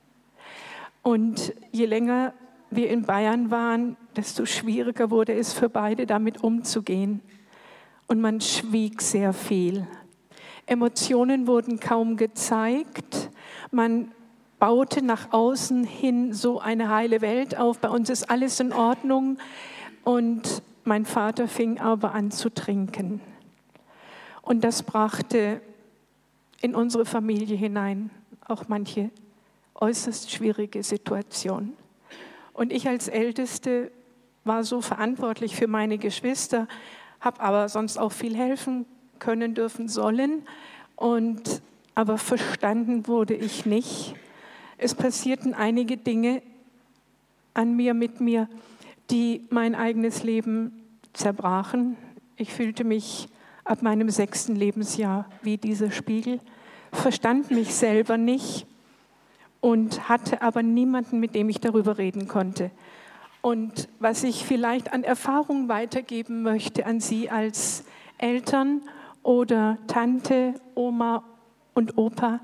Und je länger wir in Bayern waren, desto schwieriger wurde es für beide, damit umzugehen. Und man schwieg sehr viel. Emotionen wurden kaum gezeigt. Man baute nach außen hin so eine heile Welt auf. Bei uns ist alles in Ordnung. Und mein Vater fing aber an zu trinken. Und das brachte in unsere Familie hinein auch manche äußerst schwierige Situationen. Und ich als Älteste war so verantwortlich für meine Geschwister, habe aber sonst auch viel helfen können, dürfen, sollen. Und, aber verstanden wurde ich nicht. Es passierten einige Dinge an mir, mit mir, die mein eigenes Leben zerbrachen. Ich fühlte mich ab meinem sechsten Lebensjahr wie dieser Spiegel, verstand mich selber nicht und hatte aber niemanden, mit dem ich darüber reden konnte. Und was ich vielleicht an Erfahrung weitergeben möchte an Sie als Eltern oder Tante, Oma und Opa,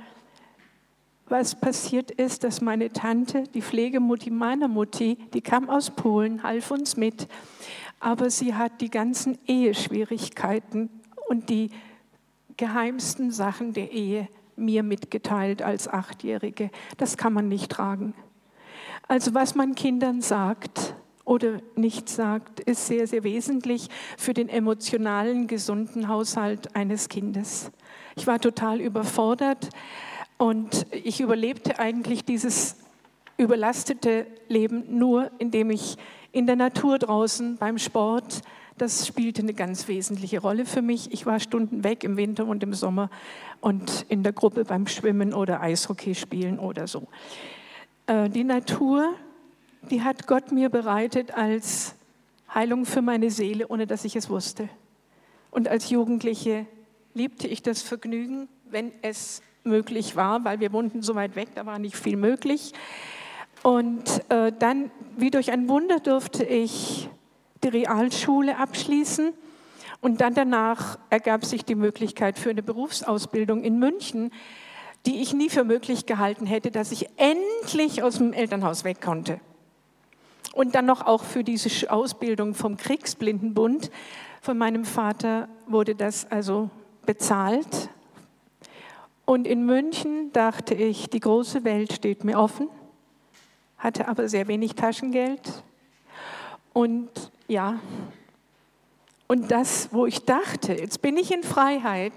was passiert ist, dass meine Tante, die Pflegemutti meiner Mutti, die kam aus Polen, half uns mit, aber sie hat die ganzen Eheschwierigkeiten und die geheimsten Sachen der Ehe mir mitgeteilt als Achtjährige. Das kann man nicht tragen. Also was man Kindern sagt oder nicht sagt, ist sehr, sehr wesentlich für den emotionalen, gesunden Haushalt eines Kindes. Ich war total überfordert und ich überlebte eigentlich dieses überlastete Leben nur, indem ich in der Natur draußen beim Sport, das spielte eine ganz wesentliche Rolle für mich. Ich war Stunden weg im Winter und im Sommer und in der Gruppe beim Schwimmen oder Eishockey spielen oder so. Die Natur, die hat Gott mir bereitet als Heilung für meine Seele, ohne dass ich es wusste. Und als Jugendliche liebte ich das Vergnügen, wenn es möglich war, weil wir wohnten so weit weg, da war nicht viel möglich. Und äh, dann, wie durch ein Wunder, durfte ich die Realschule abschließen. Und dann danach ergab sich die Möglichkeit für eine Berufsausbildung in München, die ich nie für möglich gehalten hätte, dass ich endlich aus dem Elternhaus weg konnte. Und dann noch auch für diese Ausbildung vom Kriegsblindenbund. Von meinem Vater wurde das also bezahlt. Und in München dachte ich, die große Welt steht mir offen, hatte aber sehr wenig Taschengeld. Und ja, und das, wo ich dachte, jetzt bin ich in Freiheit,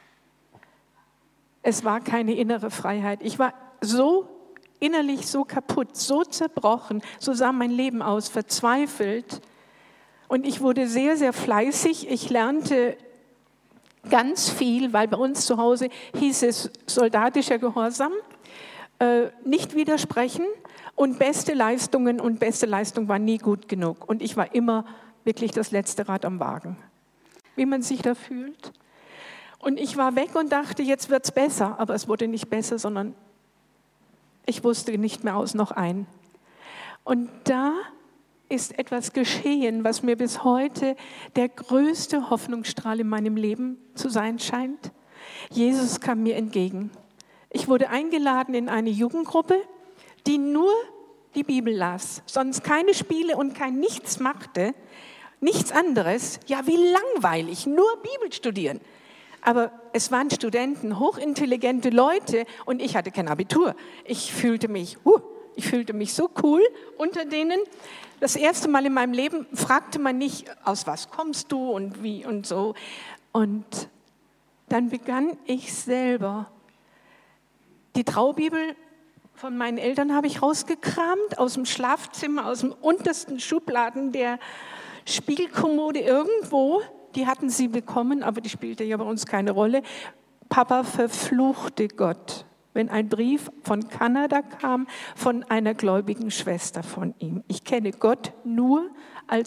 es war keine innere Freiheit. Ich war so innerlich so kaputt, so zerbrochen, so sah mein Leben aus, verzweifelt. Und ich wurde sehr, sehr fleißig. Ich lernte ganz viel, weil bei uns zu Hause hieß es soldatischer Gehorsam, äh, nicht widersprechen und beste Leistungen. Und beste Leistung war nie gut genug. Und ich war immer wirklich das letzte Rad am Wagen. Wie man sich da fühlt. Und ich war weg und dachte, jetzt wird's besser. Aber es wurde nicht besser, sondern ich wusste nicht mehr aus noch ein. Und da ist etwas geschehen, was mir bis heute der größte Hoffnungsstrahl in meinem Leben zu sein scheint. Jesus kam mir entgegen. Ich wurde eingeladen in eine Jugendgruppe, die nur die Bibel las, sonst keine Spiele und kein Nichts machte, nichts anderes. Ja, wie langweilig, nur Bibel studieren. Aber es waren Studenten, hochintelligente Leute und ich hatte kein Abitur. Ich fühlte mich, uh, ich fühlte mich so cool unter denen. Das erste Mal in meinem Leben fragte man nicht, aus was kommst du und wie und so. Und dann begann ich selber. Die Traubibel von meinen Eltern habe ich rausgekramt, aus dem Schlafzimmer, aus dem untersten Schubladen der Spiegelkommode irgendwo. Die hatten sie bekommen, aber die spielte ja bei uns keine Rolle. Papa verfluchte Gott, wenn ein Brief von Kanada kam, von einer gläubigen Schwester von ihm. Ich kenne Gott nur als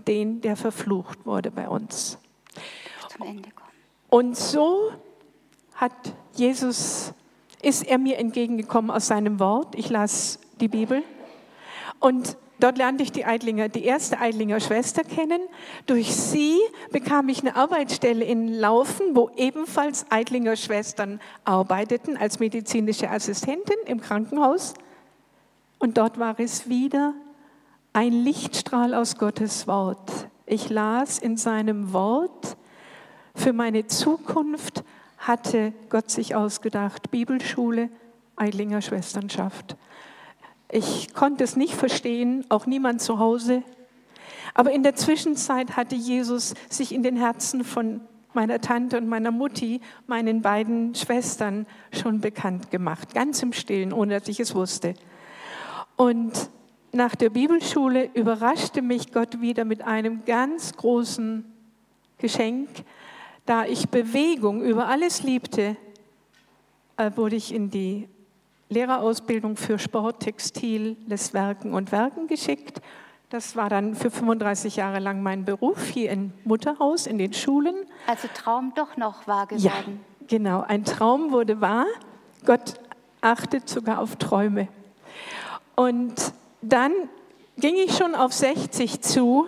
den, der verflucht wurde bei uns. Zum Ende kommen. Und so hat Jesus, ist er mir entgegengekommen aus seinem Wort. Ich las die Bibel und dort lernte ich die Eidlinger, die erste Eidlinger Schwester kennen. Durch sie bekam ich eine Arbeitsstelle in Laufen, wo ebenfalls Eidlinger Schwestern arbeiteten als medizinische Assistentin im Krankenhaus. Und dort war es wieder ein Lichtstrahl aus Gottes Wort. Ich las in seinem Wort, für meine Zukunft hatte Gott sich ausgedacht, Bibelschule, Eidlinger Schwesternschaft. Ich konnte es nicht verstehen, auch niemand zu Hause. Aber in der Zwischenzeit hatte Jesus sich in den Herzen von meiner Tante und meiner Mutti, meinen beiden Schwestern, schon bekannt gemacht. Ganz im Stillen, ohne dass ich es wusste. Und nach der Bibelschule überraschte mich Gott wieder mit einem ganz großen Geschenk. Da ich Bewegung über alles liebte, wurde ich in die Lehrerausbildung für Sport, Textil, Werken und Werken geschickt. Das war dann für fünfunddreißig Jahre lang mein Beruf hier im Mutterhaus, in den Schulen. Also Traum doch noch wahr geworden. Ja, genau. Ein Traum wurde wahr. Gott achtet sogar auf Träume. Und dann ging ich schon auf sechzig zu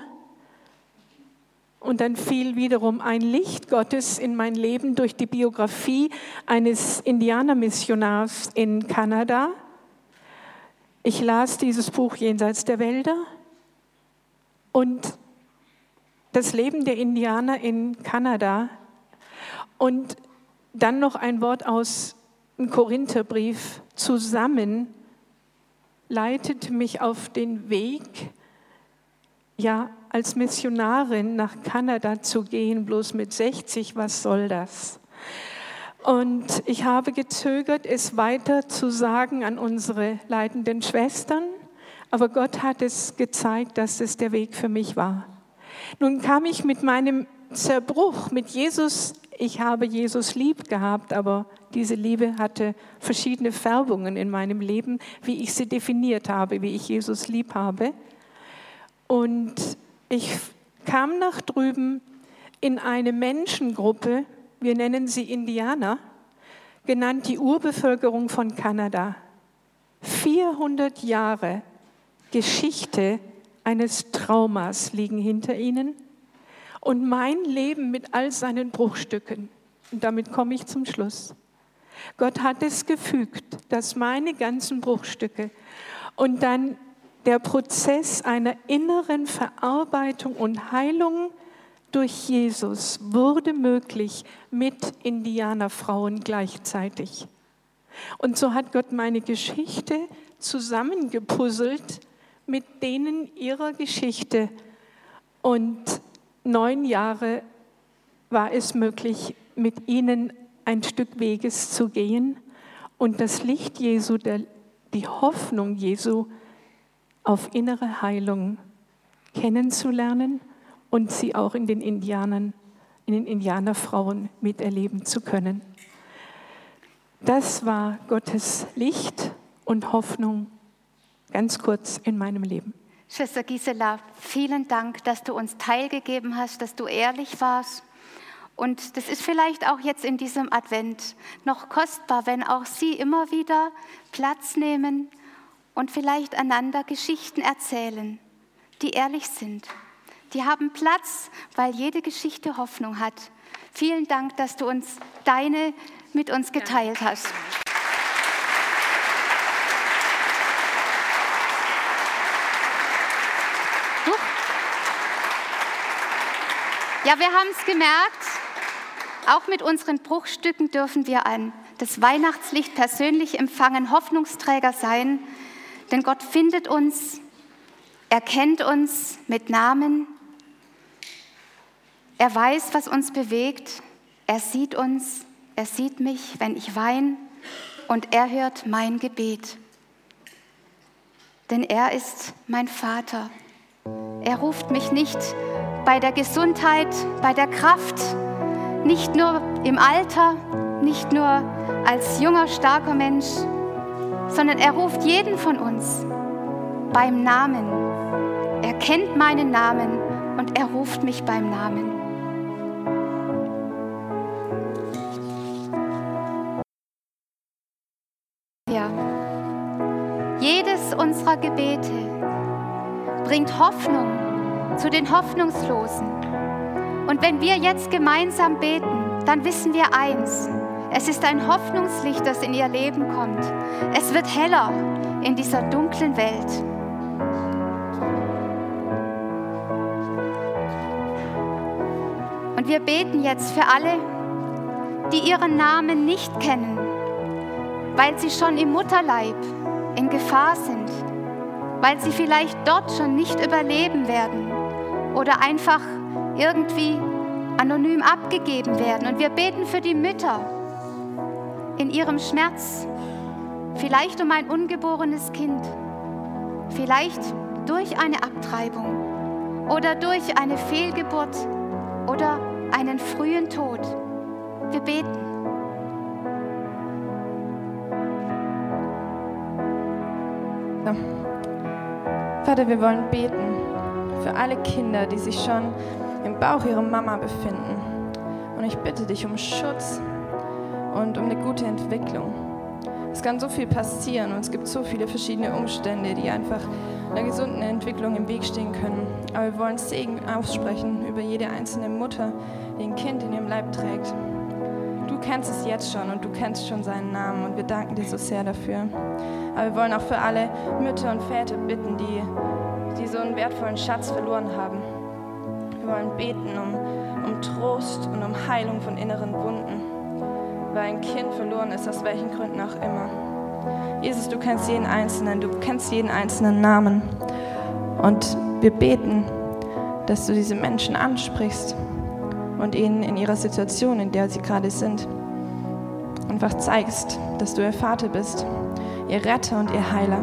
und dann fiel wiederum ein Licht Gottes in mein Leben durch die Biografie eines Indianermissionars in Kanada. Ich las dieses Buch Jenseits der Wälder und das Leben der Indianer in Kanada und dann noch ein Wort aus dem Korintherbrief zusammen leitet mich auf den Weg, ja, als Missionarin nach Kanada zu gehen, bloß mit sechzig, was soll das? Und ich habe gezögert, es weiter zu sagen an unsere leitenden Schwestern, aber Gott hat es gezeigt, dass es der Weg für mich war. Nun kam ich mit meinem Zerbruch, mit Jesus, ich habe Jesus lieb gehabt, aber diese Liebe hatte verschiedene Färbungen in meinem Leben, wie ich sie definiert habe, wie ich Jesus lieb habe. Und ich kam nach drüben in eine Menschengruppe, wir nennen sie Indianer, genannt die Urbevölkerung von Kanada. vierhundert Jahre Geschichte eines Traumas liegen hinter ihnen und mein Leben mit all seinen Bruchstücken. Und damit komme ich zum Schluss. Gott hat es gefügt, dass meine ganzen Bruchstücke und dann der Prozess einer inneren Verarbeitung und Heilung durch Jesus wurde möglich mit Indianerfrauen gleichzeitig. Und so hat Gott meine Geschichte zusammengepuzzelt mit denen ihrer Geschichte. Und neun Jahre war es möglich, mit ihnen ein Stück Weges zu gehen und das Licht Jesu, der, die Hoffnung Jesu auf innere Heilung kennenzulernen und sie auch in den Indianern, in den Indianerfrauen miterleben zu können. Das war Gottes Licht und Hoffnung ganz kurz in meinem Leben. Schwester Gisela, vielen Dank, dass du uns teilgegeben hast, dass du ehrlich warst. Und das ist vielleicht auch jetzt in diesem Advent noch kostbar, wenn auch Sie immer wieder Platz nehmen und vielleicht einander Geschichten erzählen, die ehrlich sind. Die haben Platz, weil jede Geschichte Hoffnung hat. Vielen Dank, dass du uns deine mit uns geteilt hast. Ja, wir haben es gemerkt, auch mit unseren Bruchstücken dürfen wir an das Weihnachtslicht persönlich empfangen, Hoffnungsträger sein, denn Gott findet uns, er kennt uns mit Namen, er weiß, was uns bewegt, er sieht uns, er sieht mich, wenn ich weine und er hört mein Gebet. Denn er ist mein Vater. Er ruft mich nicht bei der Gesundheit, bei der Kraft, nicht nur im Alter, nicht nur als junger, starker Mensch, sondern er ruft jeden von uns beim Namen. Er kennt meinen Namen und er ruft mich beim Namen. Ja. Jedes unserer Gebete bringt Hoffnung zu den Hoffnungslosen. Und wenn wir jetzt gemeinsam beten, dann wissen wir eins: Es ist ein Hoffnungslicht, das in ihr Leben kommt. Es wird heller in dieser dunklen Welt. Und wir beten jetzt für alle, die ihren Namen nicht kennen, weil sie schon im Mutterleib in Gefahr sind, weil sie vielleicht dort schon nicht überleben werden oder einfach irgendwie anonym abgegeben werden. Und wir beten für die Mütter in ihrem Schmerz, vielleicht um ein ungeborenes Kind, vielleicht durch eine Abtreibung oder durch eine Fehlgeburt oder einen frühen Tod. Wir beten. Vater, wir wollen beten für alle Kinder, die sich schon im Bauch ihrer Mama befinden. Und ich bitte dich um Schutz und um eine gute Entwicklung. Es kann so viel passieren und es gibt so viele verschiedene Umstände, die einfach einer gesunden Entwicklung im Weg stehen können. Aber wir wollen Segen aussprechen über jede einzelne Mutter, die ein Kind in ihrem Leib trägt. Du kennst es jetzt schon und du kennst schon seinen Namen und wir danken dir so sehr dafür. Aber wir wollen auch für alle Mütter und Väter bitten, die, die so einen wertvollen Schatz verloren haben. Wir wollen beten um, um Trost und um Heilung von inneren Wunden, weil ein Kind verloren ist, aus welchen Gründen auch immer. Jesus, du kennst jeden Einzelnen, du kennst jeden einzelnen Namen. Und wir beten, dass du diese Menschen ansprichst und ihnen in ihrer Situation, in der sie gerade sind, einfach zeigst, dass du ihr Vater bist, ihr Retter und ihr Heiler.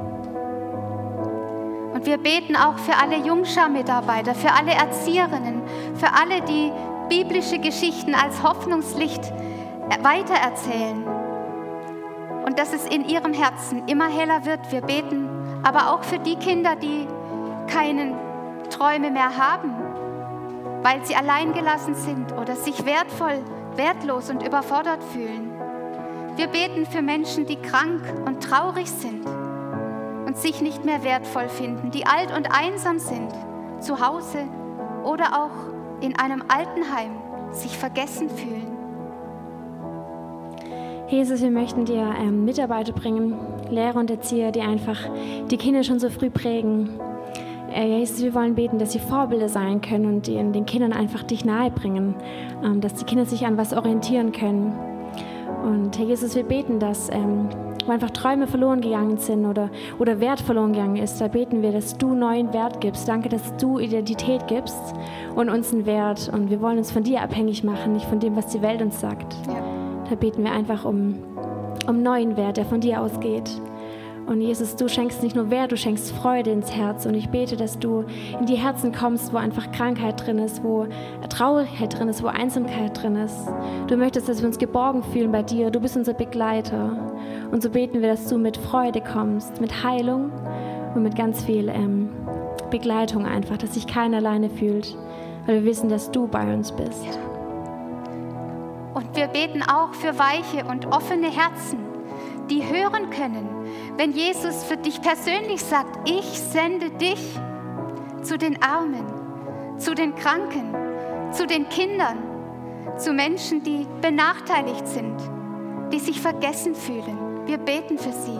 Und wir beten auch für alle Jungschar-Mitarbeiter, für alle Erzieherinnen, für alle, die biblische Geschichten als Hoffnungslicht weitererzählen. Und dass es in ihrem Herzen immer heller wird. Wir beten aber auch für die Kinder, die keine Träume mehr haben, weil sie alleingelassen sind oder sich wertvoll, wertlos und überfordert fühlen. Wir beten für Menschen, die krank und traurig sind und sich nicht mehr wertvoll finden, die alt und einsam sind, zu Hause oder auch in einem Altenheim sich vergessen fühlen. Jesus, wir möchten dir ähm, Mitarbeiter bringen, Lehrer und Erzieher, die einfach die Kinder schon so früh prägen. Äh, Jesus, wir wollen beten, dass sie Vorbilder sein können und die, den Kindern einfach dich nahebringen, ähm, dass die Kinder sich an was orientieren können. Und Herr Jesus, wir beten, dass ähm, wo einfach Träume verloren gegangen sind oder, oder Wert verloren gegangen ist, da beten wir, dass du neuen Wert gibst. Danke, dass du Identität gibst und uns einen Wert. Und wir wollen uns von dir abhängig machen, nicht von dem, was die Welt uns sagt. Ja. Da beten wir einfach um, um neuen Wert, der von dir ausgeht. Und Jesus, du schenkst nicht nur Wert, du schenkst Freude ins Herz. Und ich bete, dass du in die Herzen kommst, wo einfach Krankheit drin ist, wo Traurigkeit drin ist, wo Einsamkeit drin ist. Du möchtest, dass wir uns geborgen fühlen bei dir. Du bist unser Begleiter. Und so beten wir, dass du mit Freude kommst, mit Heilung und mit ganz viel ähm, Begleitung einfach, dass sich keiner alleine fühlt, weil wir wissen, dass du bei uns bist. Ja. Und wir beten auch für weiche und offene Herzen, die hören können, wenn Jesus für dich persönlich sagt, ich sende dich zu den Armen, zu den Kranken, zu den Kindern, zu Menschen, die benachteiligt sind, die sich vergessen fühlen. Wir beten für sie.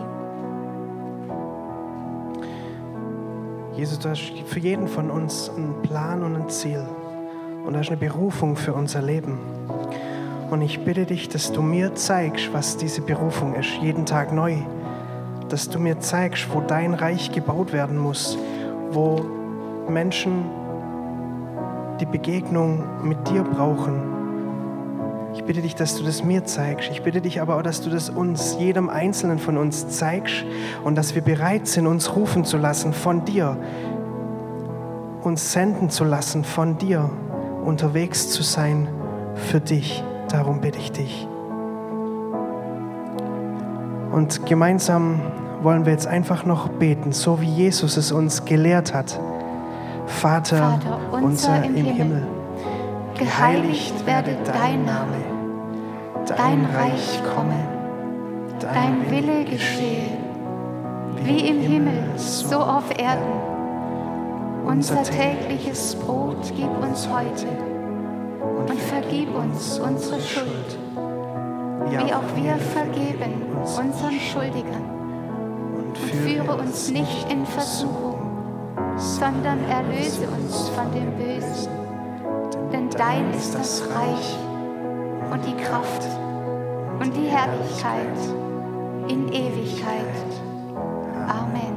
Jesus, du hast für jeden von uns einen Plan und ein Ziel und du hast eine Berufung für unser Leben. Und ich bitte dich, dass du mir zeigst, was diese Berufung ist, jeden Tag neu. Dass du mir zeigst, wo dein Reich gebaut werden muss, wo Menschen die Begegnung mit dir brauchen. Ich bitte dich, dass du das mir zeigst. Ich bitte dich aber auch, dass du das uns, jedem Einzelnen von uns zeigst und dass wir bereit sind, uns rufen zu lassen von dir, uns senden zu lassen von dir, unterwegs zu sein für dich. Darum bitte ich dich. Und gemeinsam wollen wir jetzt einfach noch beten, so wie Jesus es uns gelehrt hat. Vater, Vater unser im Himmel, geheiligt werde dein Name, dein Reich komme, dein Wille geschehe, wie im Himmel, so auf Erden. Unser tägliches Brot gib uns heute und vergib uns unsere Schuld, wie auch wir vergeben unseren Schuldigern. Und führe uns nicht in Versuchung, sondern erlöse uns von dem Bösen. Denn dein ist das Reich und die Kraft und die Herrlichkeit in Ewigkeit. Amen.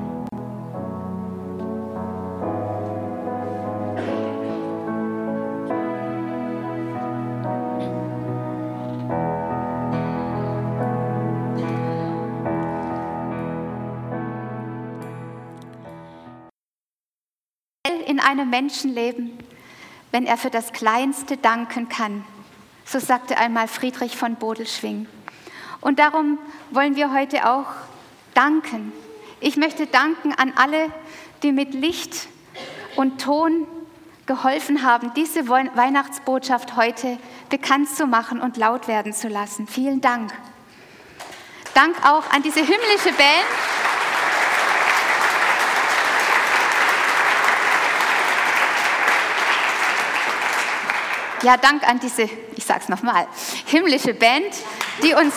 In einem Menschenleben, wenn er für das Kleinste danken kann. So sagte einmal Friedrich von Bodelschwingh. Und darum wollen wir heute auch danken. Ich möchte danken an alle, die mit Licht und Ton geholfen haben, diese Weihnachtsbotschaft heute bekannt zu machen und laut werden zu lassen. Vielen Dank. Dank auch an diese himmlische Band. Ja, Dank an diese, ich sag's nochmal, himmlische Band, die uns,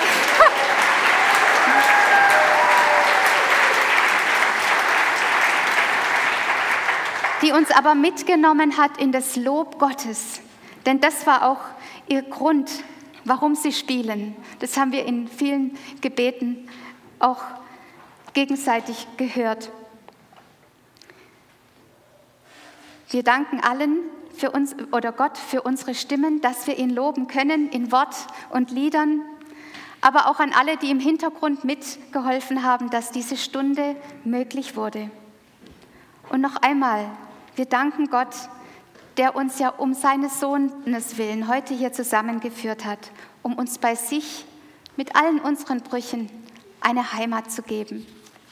die uns aber mitgenommen hat in das Lob Gottes. Denn das war auch ihr Grund, warum sie spielen. Das haben wir in vielen Gebeten auch gegenseitig gehört. Wir danken allen, für uns oder Gott für unsere Stimmen, dass wir ihn loben können in Wort und Liedern, aber auch an alle, die im Hintergrund mitgeholfen haben, dass diese Stunde möglich wurde. Und noch einmal, wir danken Gott, der uns ja um seines Sohnes willen heute hier zusammengeführt hat, um uns bei sich mit allen unseren Brüchen eine Heimat zu geben.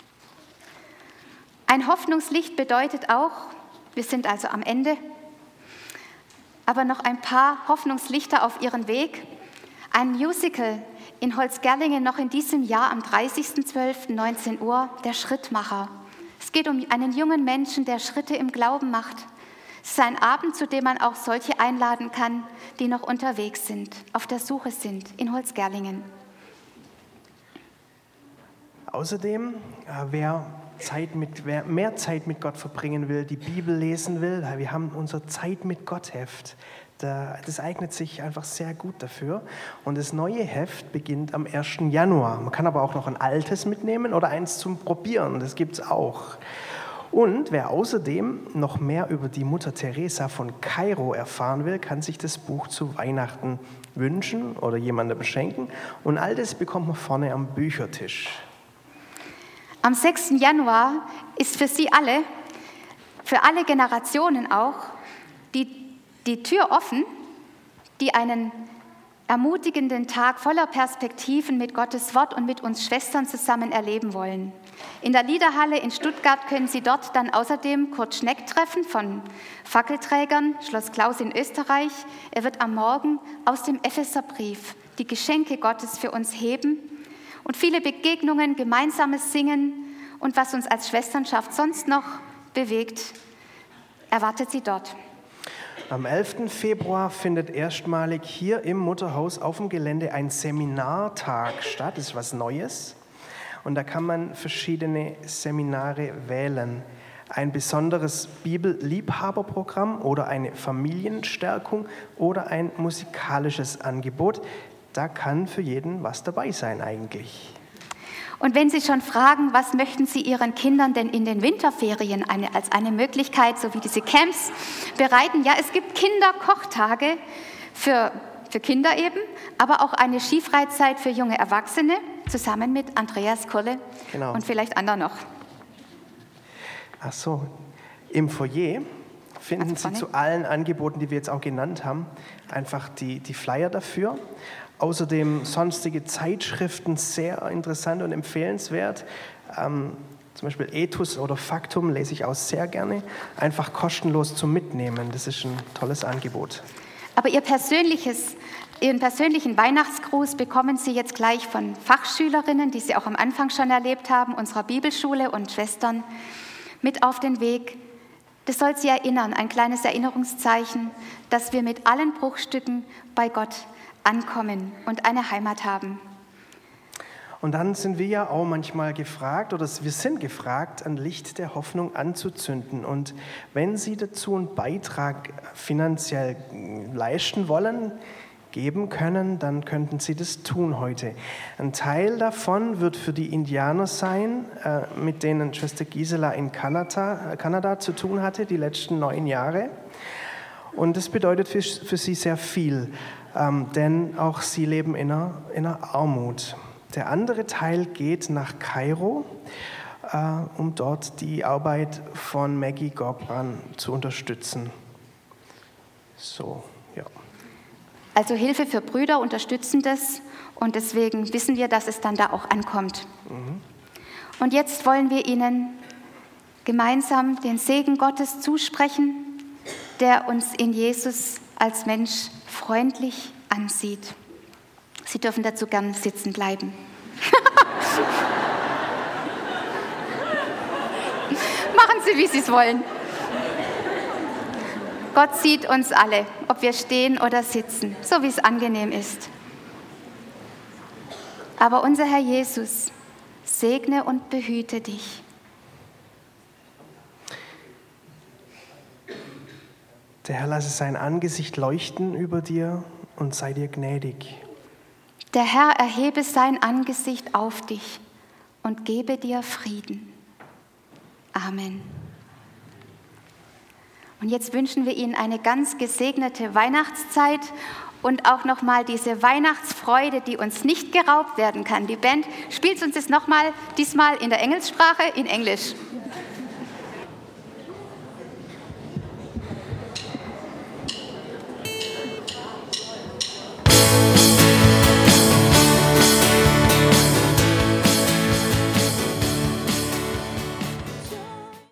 Ein Hoffnungslicht bedeutet auch, wir sind also am Ende, aber noch ein paar Hoffnungslichter auf ihren Weg. Ein Musical in Holzgerlingen noch in diesem Jahr am dreißigsten zwölften neunzehn Uhr, der Schrittmacher. Es geht um einen jungen Menschen, der Schritte im Glauben macht. Es ist ein Abend, zu dem man auch solche einladen kann, die noch unterwegs sind, auf der Suche sind in Holzgerlingen. Außerdem, wer, Zeit mit, wer mehr Zeit mit Gott verbringen will, die Bibel lesen will, wir haben unser Zeit mit Gott Heft. Das eignet sich einfach sehr gut dafür. Und das neue Heft beginnt am ersten Januar. Man kann aber auch noch ein altes mitnehmen oder eins zum Probieren, das gibt es auch. Und wer außerdem noch mehr über die Mutter Teresa von Kairo erfahren will, kann sich das Buch zu Weihnachten wünschen oder jemandem beschenken. Und all das bekommt man vorne am Büchertisch. Am sechsten Januar ist für Sie alle, für alle Generationen auch, die, die Tür offen, die einen ermutigenden Tag voller Perspektiven mit Gottes Wort und mit uns Schwestern zusammen erleben wollen. In der Liederhalle in Stuttgart können Sie dort dann außerdem Kurt Schneck treffen von Fackelträgern, Schloss Klaus in Österreich. Er wird am Morgen aus dem Epheserbrief die Geschenke Gottes für uns heben. Und viele Begegnungen, gemeinsames Singen und was uns als Schwesternschaft sonst noch bewegt, erwartet Sie dort. Am elften Februar findet erstmalig hier im Mutterhaus auf dem Gelände ein Seminartag statt. Das ist was Neues. Und da kann man verschiedene Seminare wählen. Ein besonderes Bibelliebhaberprogramm oder eine Familienstärkung oder ein musikalisches Angebot. Da kann für jeden was dabei sein eigentlich. Und wenn Sie schon fragen, was möchten Sie Ihren Kindern denn in den Winterferien eine, als eine Möglichkeit, so wie diese Camps, bereiten? Ja, es gibt Kinderkochtage für, für Kinder eben, aber auch eine Skifreizeit für junge Erwachsene, zusammen mit Andreas Kurle genau. Und vielleicht anderen noch. Ach so, im Foyer finden also Sie zu allen Angeboten, die wir jetzt auch genannt haben, einfach die, die Flyer dafür. Außerdem sonstige Zeitschriften, sehr interessant und empfehlenswert. Ähm, Zum Beispiel Ethos oder Faktum lese ich auch sehr gerne, einfach kostenlos zum Mitnehmen. Das ist ein tolles Angebot. Aber Ihr persönliches, Ihren persönlichen Weihnachtsgruß bekommen Sie jetzt gleich von Fachschülerinnen, die Sie auch am Anfang schon erlebt haben, unserer Bibelschule und Schwestern, mit auf den Weg. Das soll Sie erinnern, ein kleines Erinnerungszeichen, dass wir mit allen Bruchstücken bei Gott ankommen und eine Heimat haben. Und dann sind wir ja auch manchmal gefragt, oder wir sind gefragt, ein Licht der Hoffnung anzuzünden. Und wenn Sie dazu einen Beitrag finanziell leisten wollen, geben können, dann könnten Sie das tun heute. Ein Teil davon wird für die Indianer sein, mit denen Schwester Gisela in Kanada, Kanada zu tun hatte, die letzten neun Jahre. Und das bedeutet für, für sie sehr viel, denn auch sie leben in einer, in einer Armut. Der andere Teil geht nach Kairo, äh, um dort die Arbeit von Maggie Gobran zu unterstützen. So, ja. Also Hilfe für Brüder unterstützen das und deswegen wissen wir, dass es dann da auch ankommt. Mhm. Und jetzt wollen wir Ihnen gemeinsam den Segen Gottes zusprechen, der uns in Jesus als Mensch freundlich ansieht. Sie dürfen dazu gern sitzen bleiben. Machen Sie, wie Sie es wollen. Gott sieht uns alle, ob wir stehen oder sitzen, so wie es angenehm ist. Aber unser Herr Jesus, segne und behüte dich. Der Herr lasse sein Angesicht leuchten über dir und sei dir gnädig. Der Herr erhebe sein Angesicht auf dich und gebe dir Frieden. Amen. Und jetzt wünschen wir Ihnen eine ganz gesegnete Weihnachtszeit und auch nochmal diese Weihnachtsfreude, die uns nicht geraubt werden kann. Die Band spielt uns das nochmal, diesmal in der Engelssprache, in Englisch.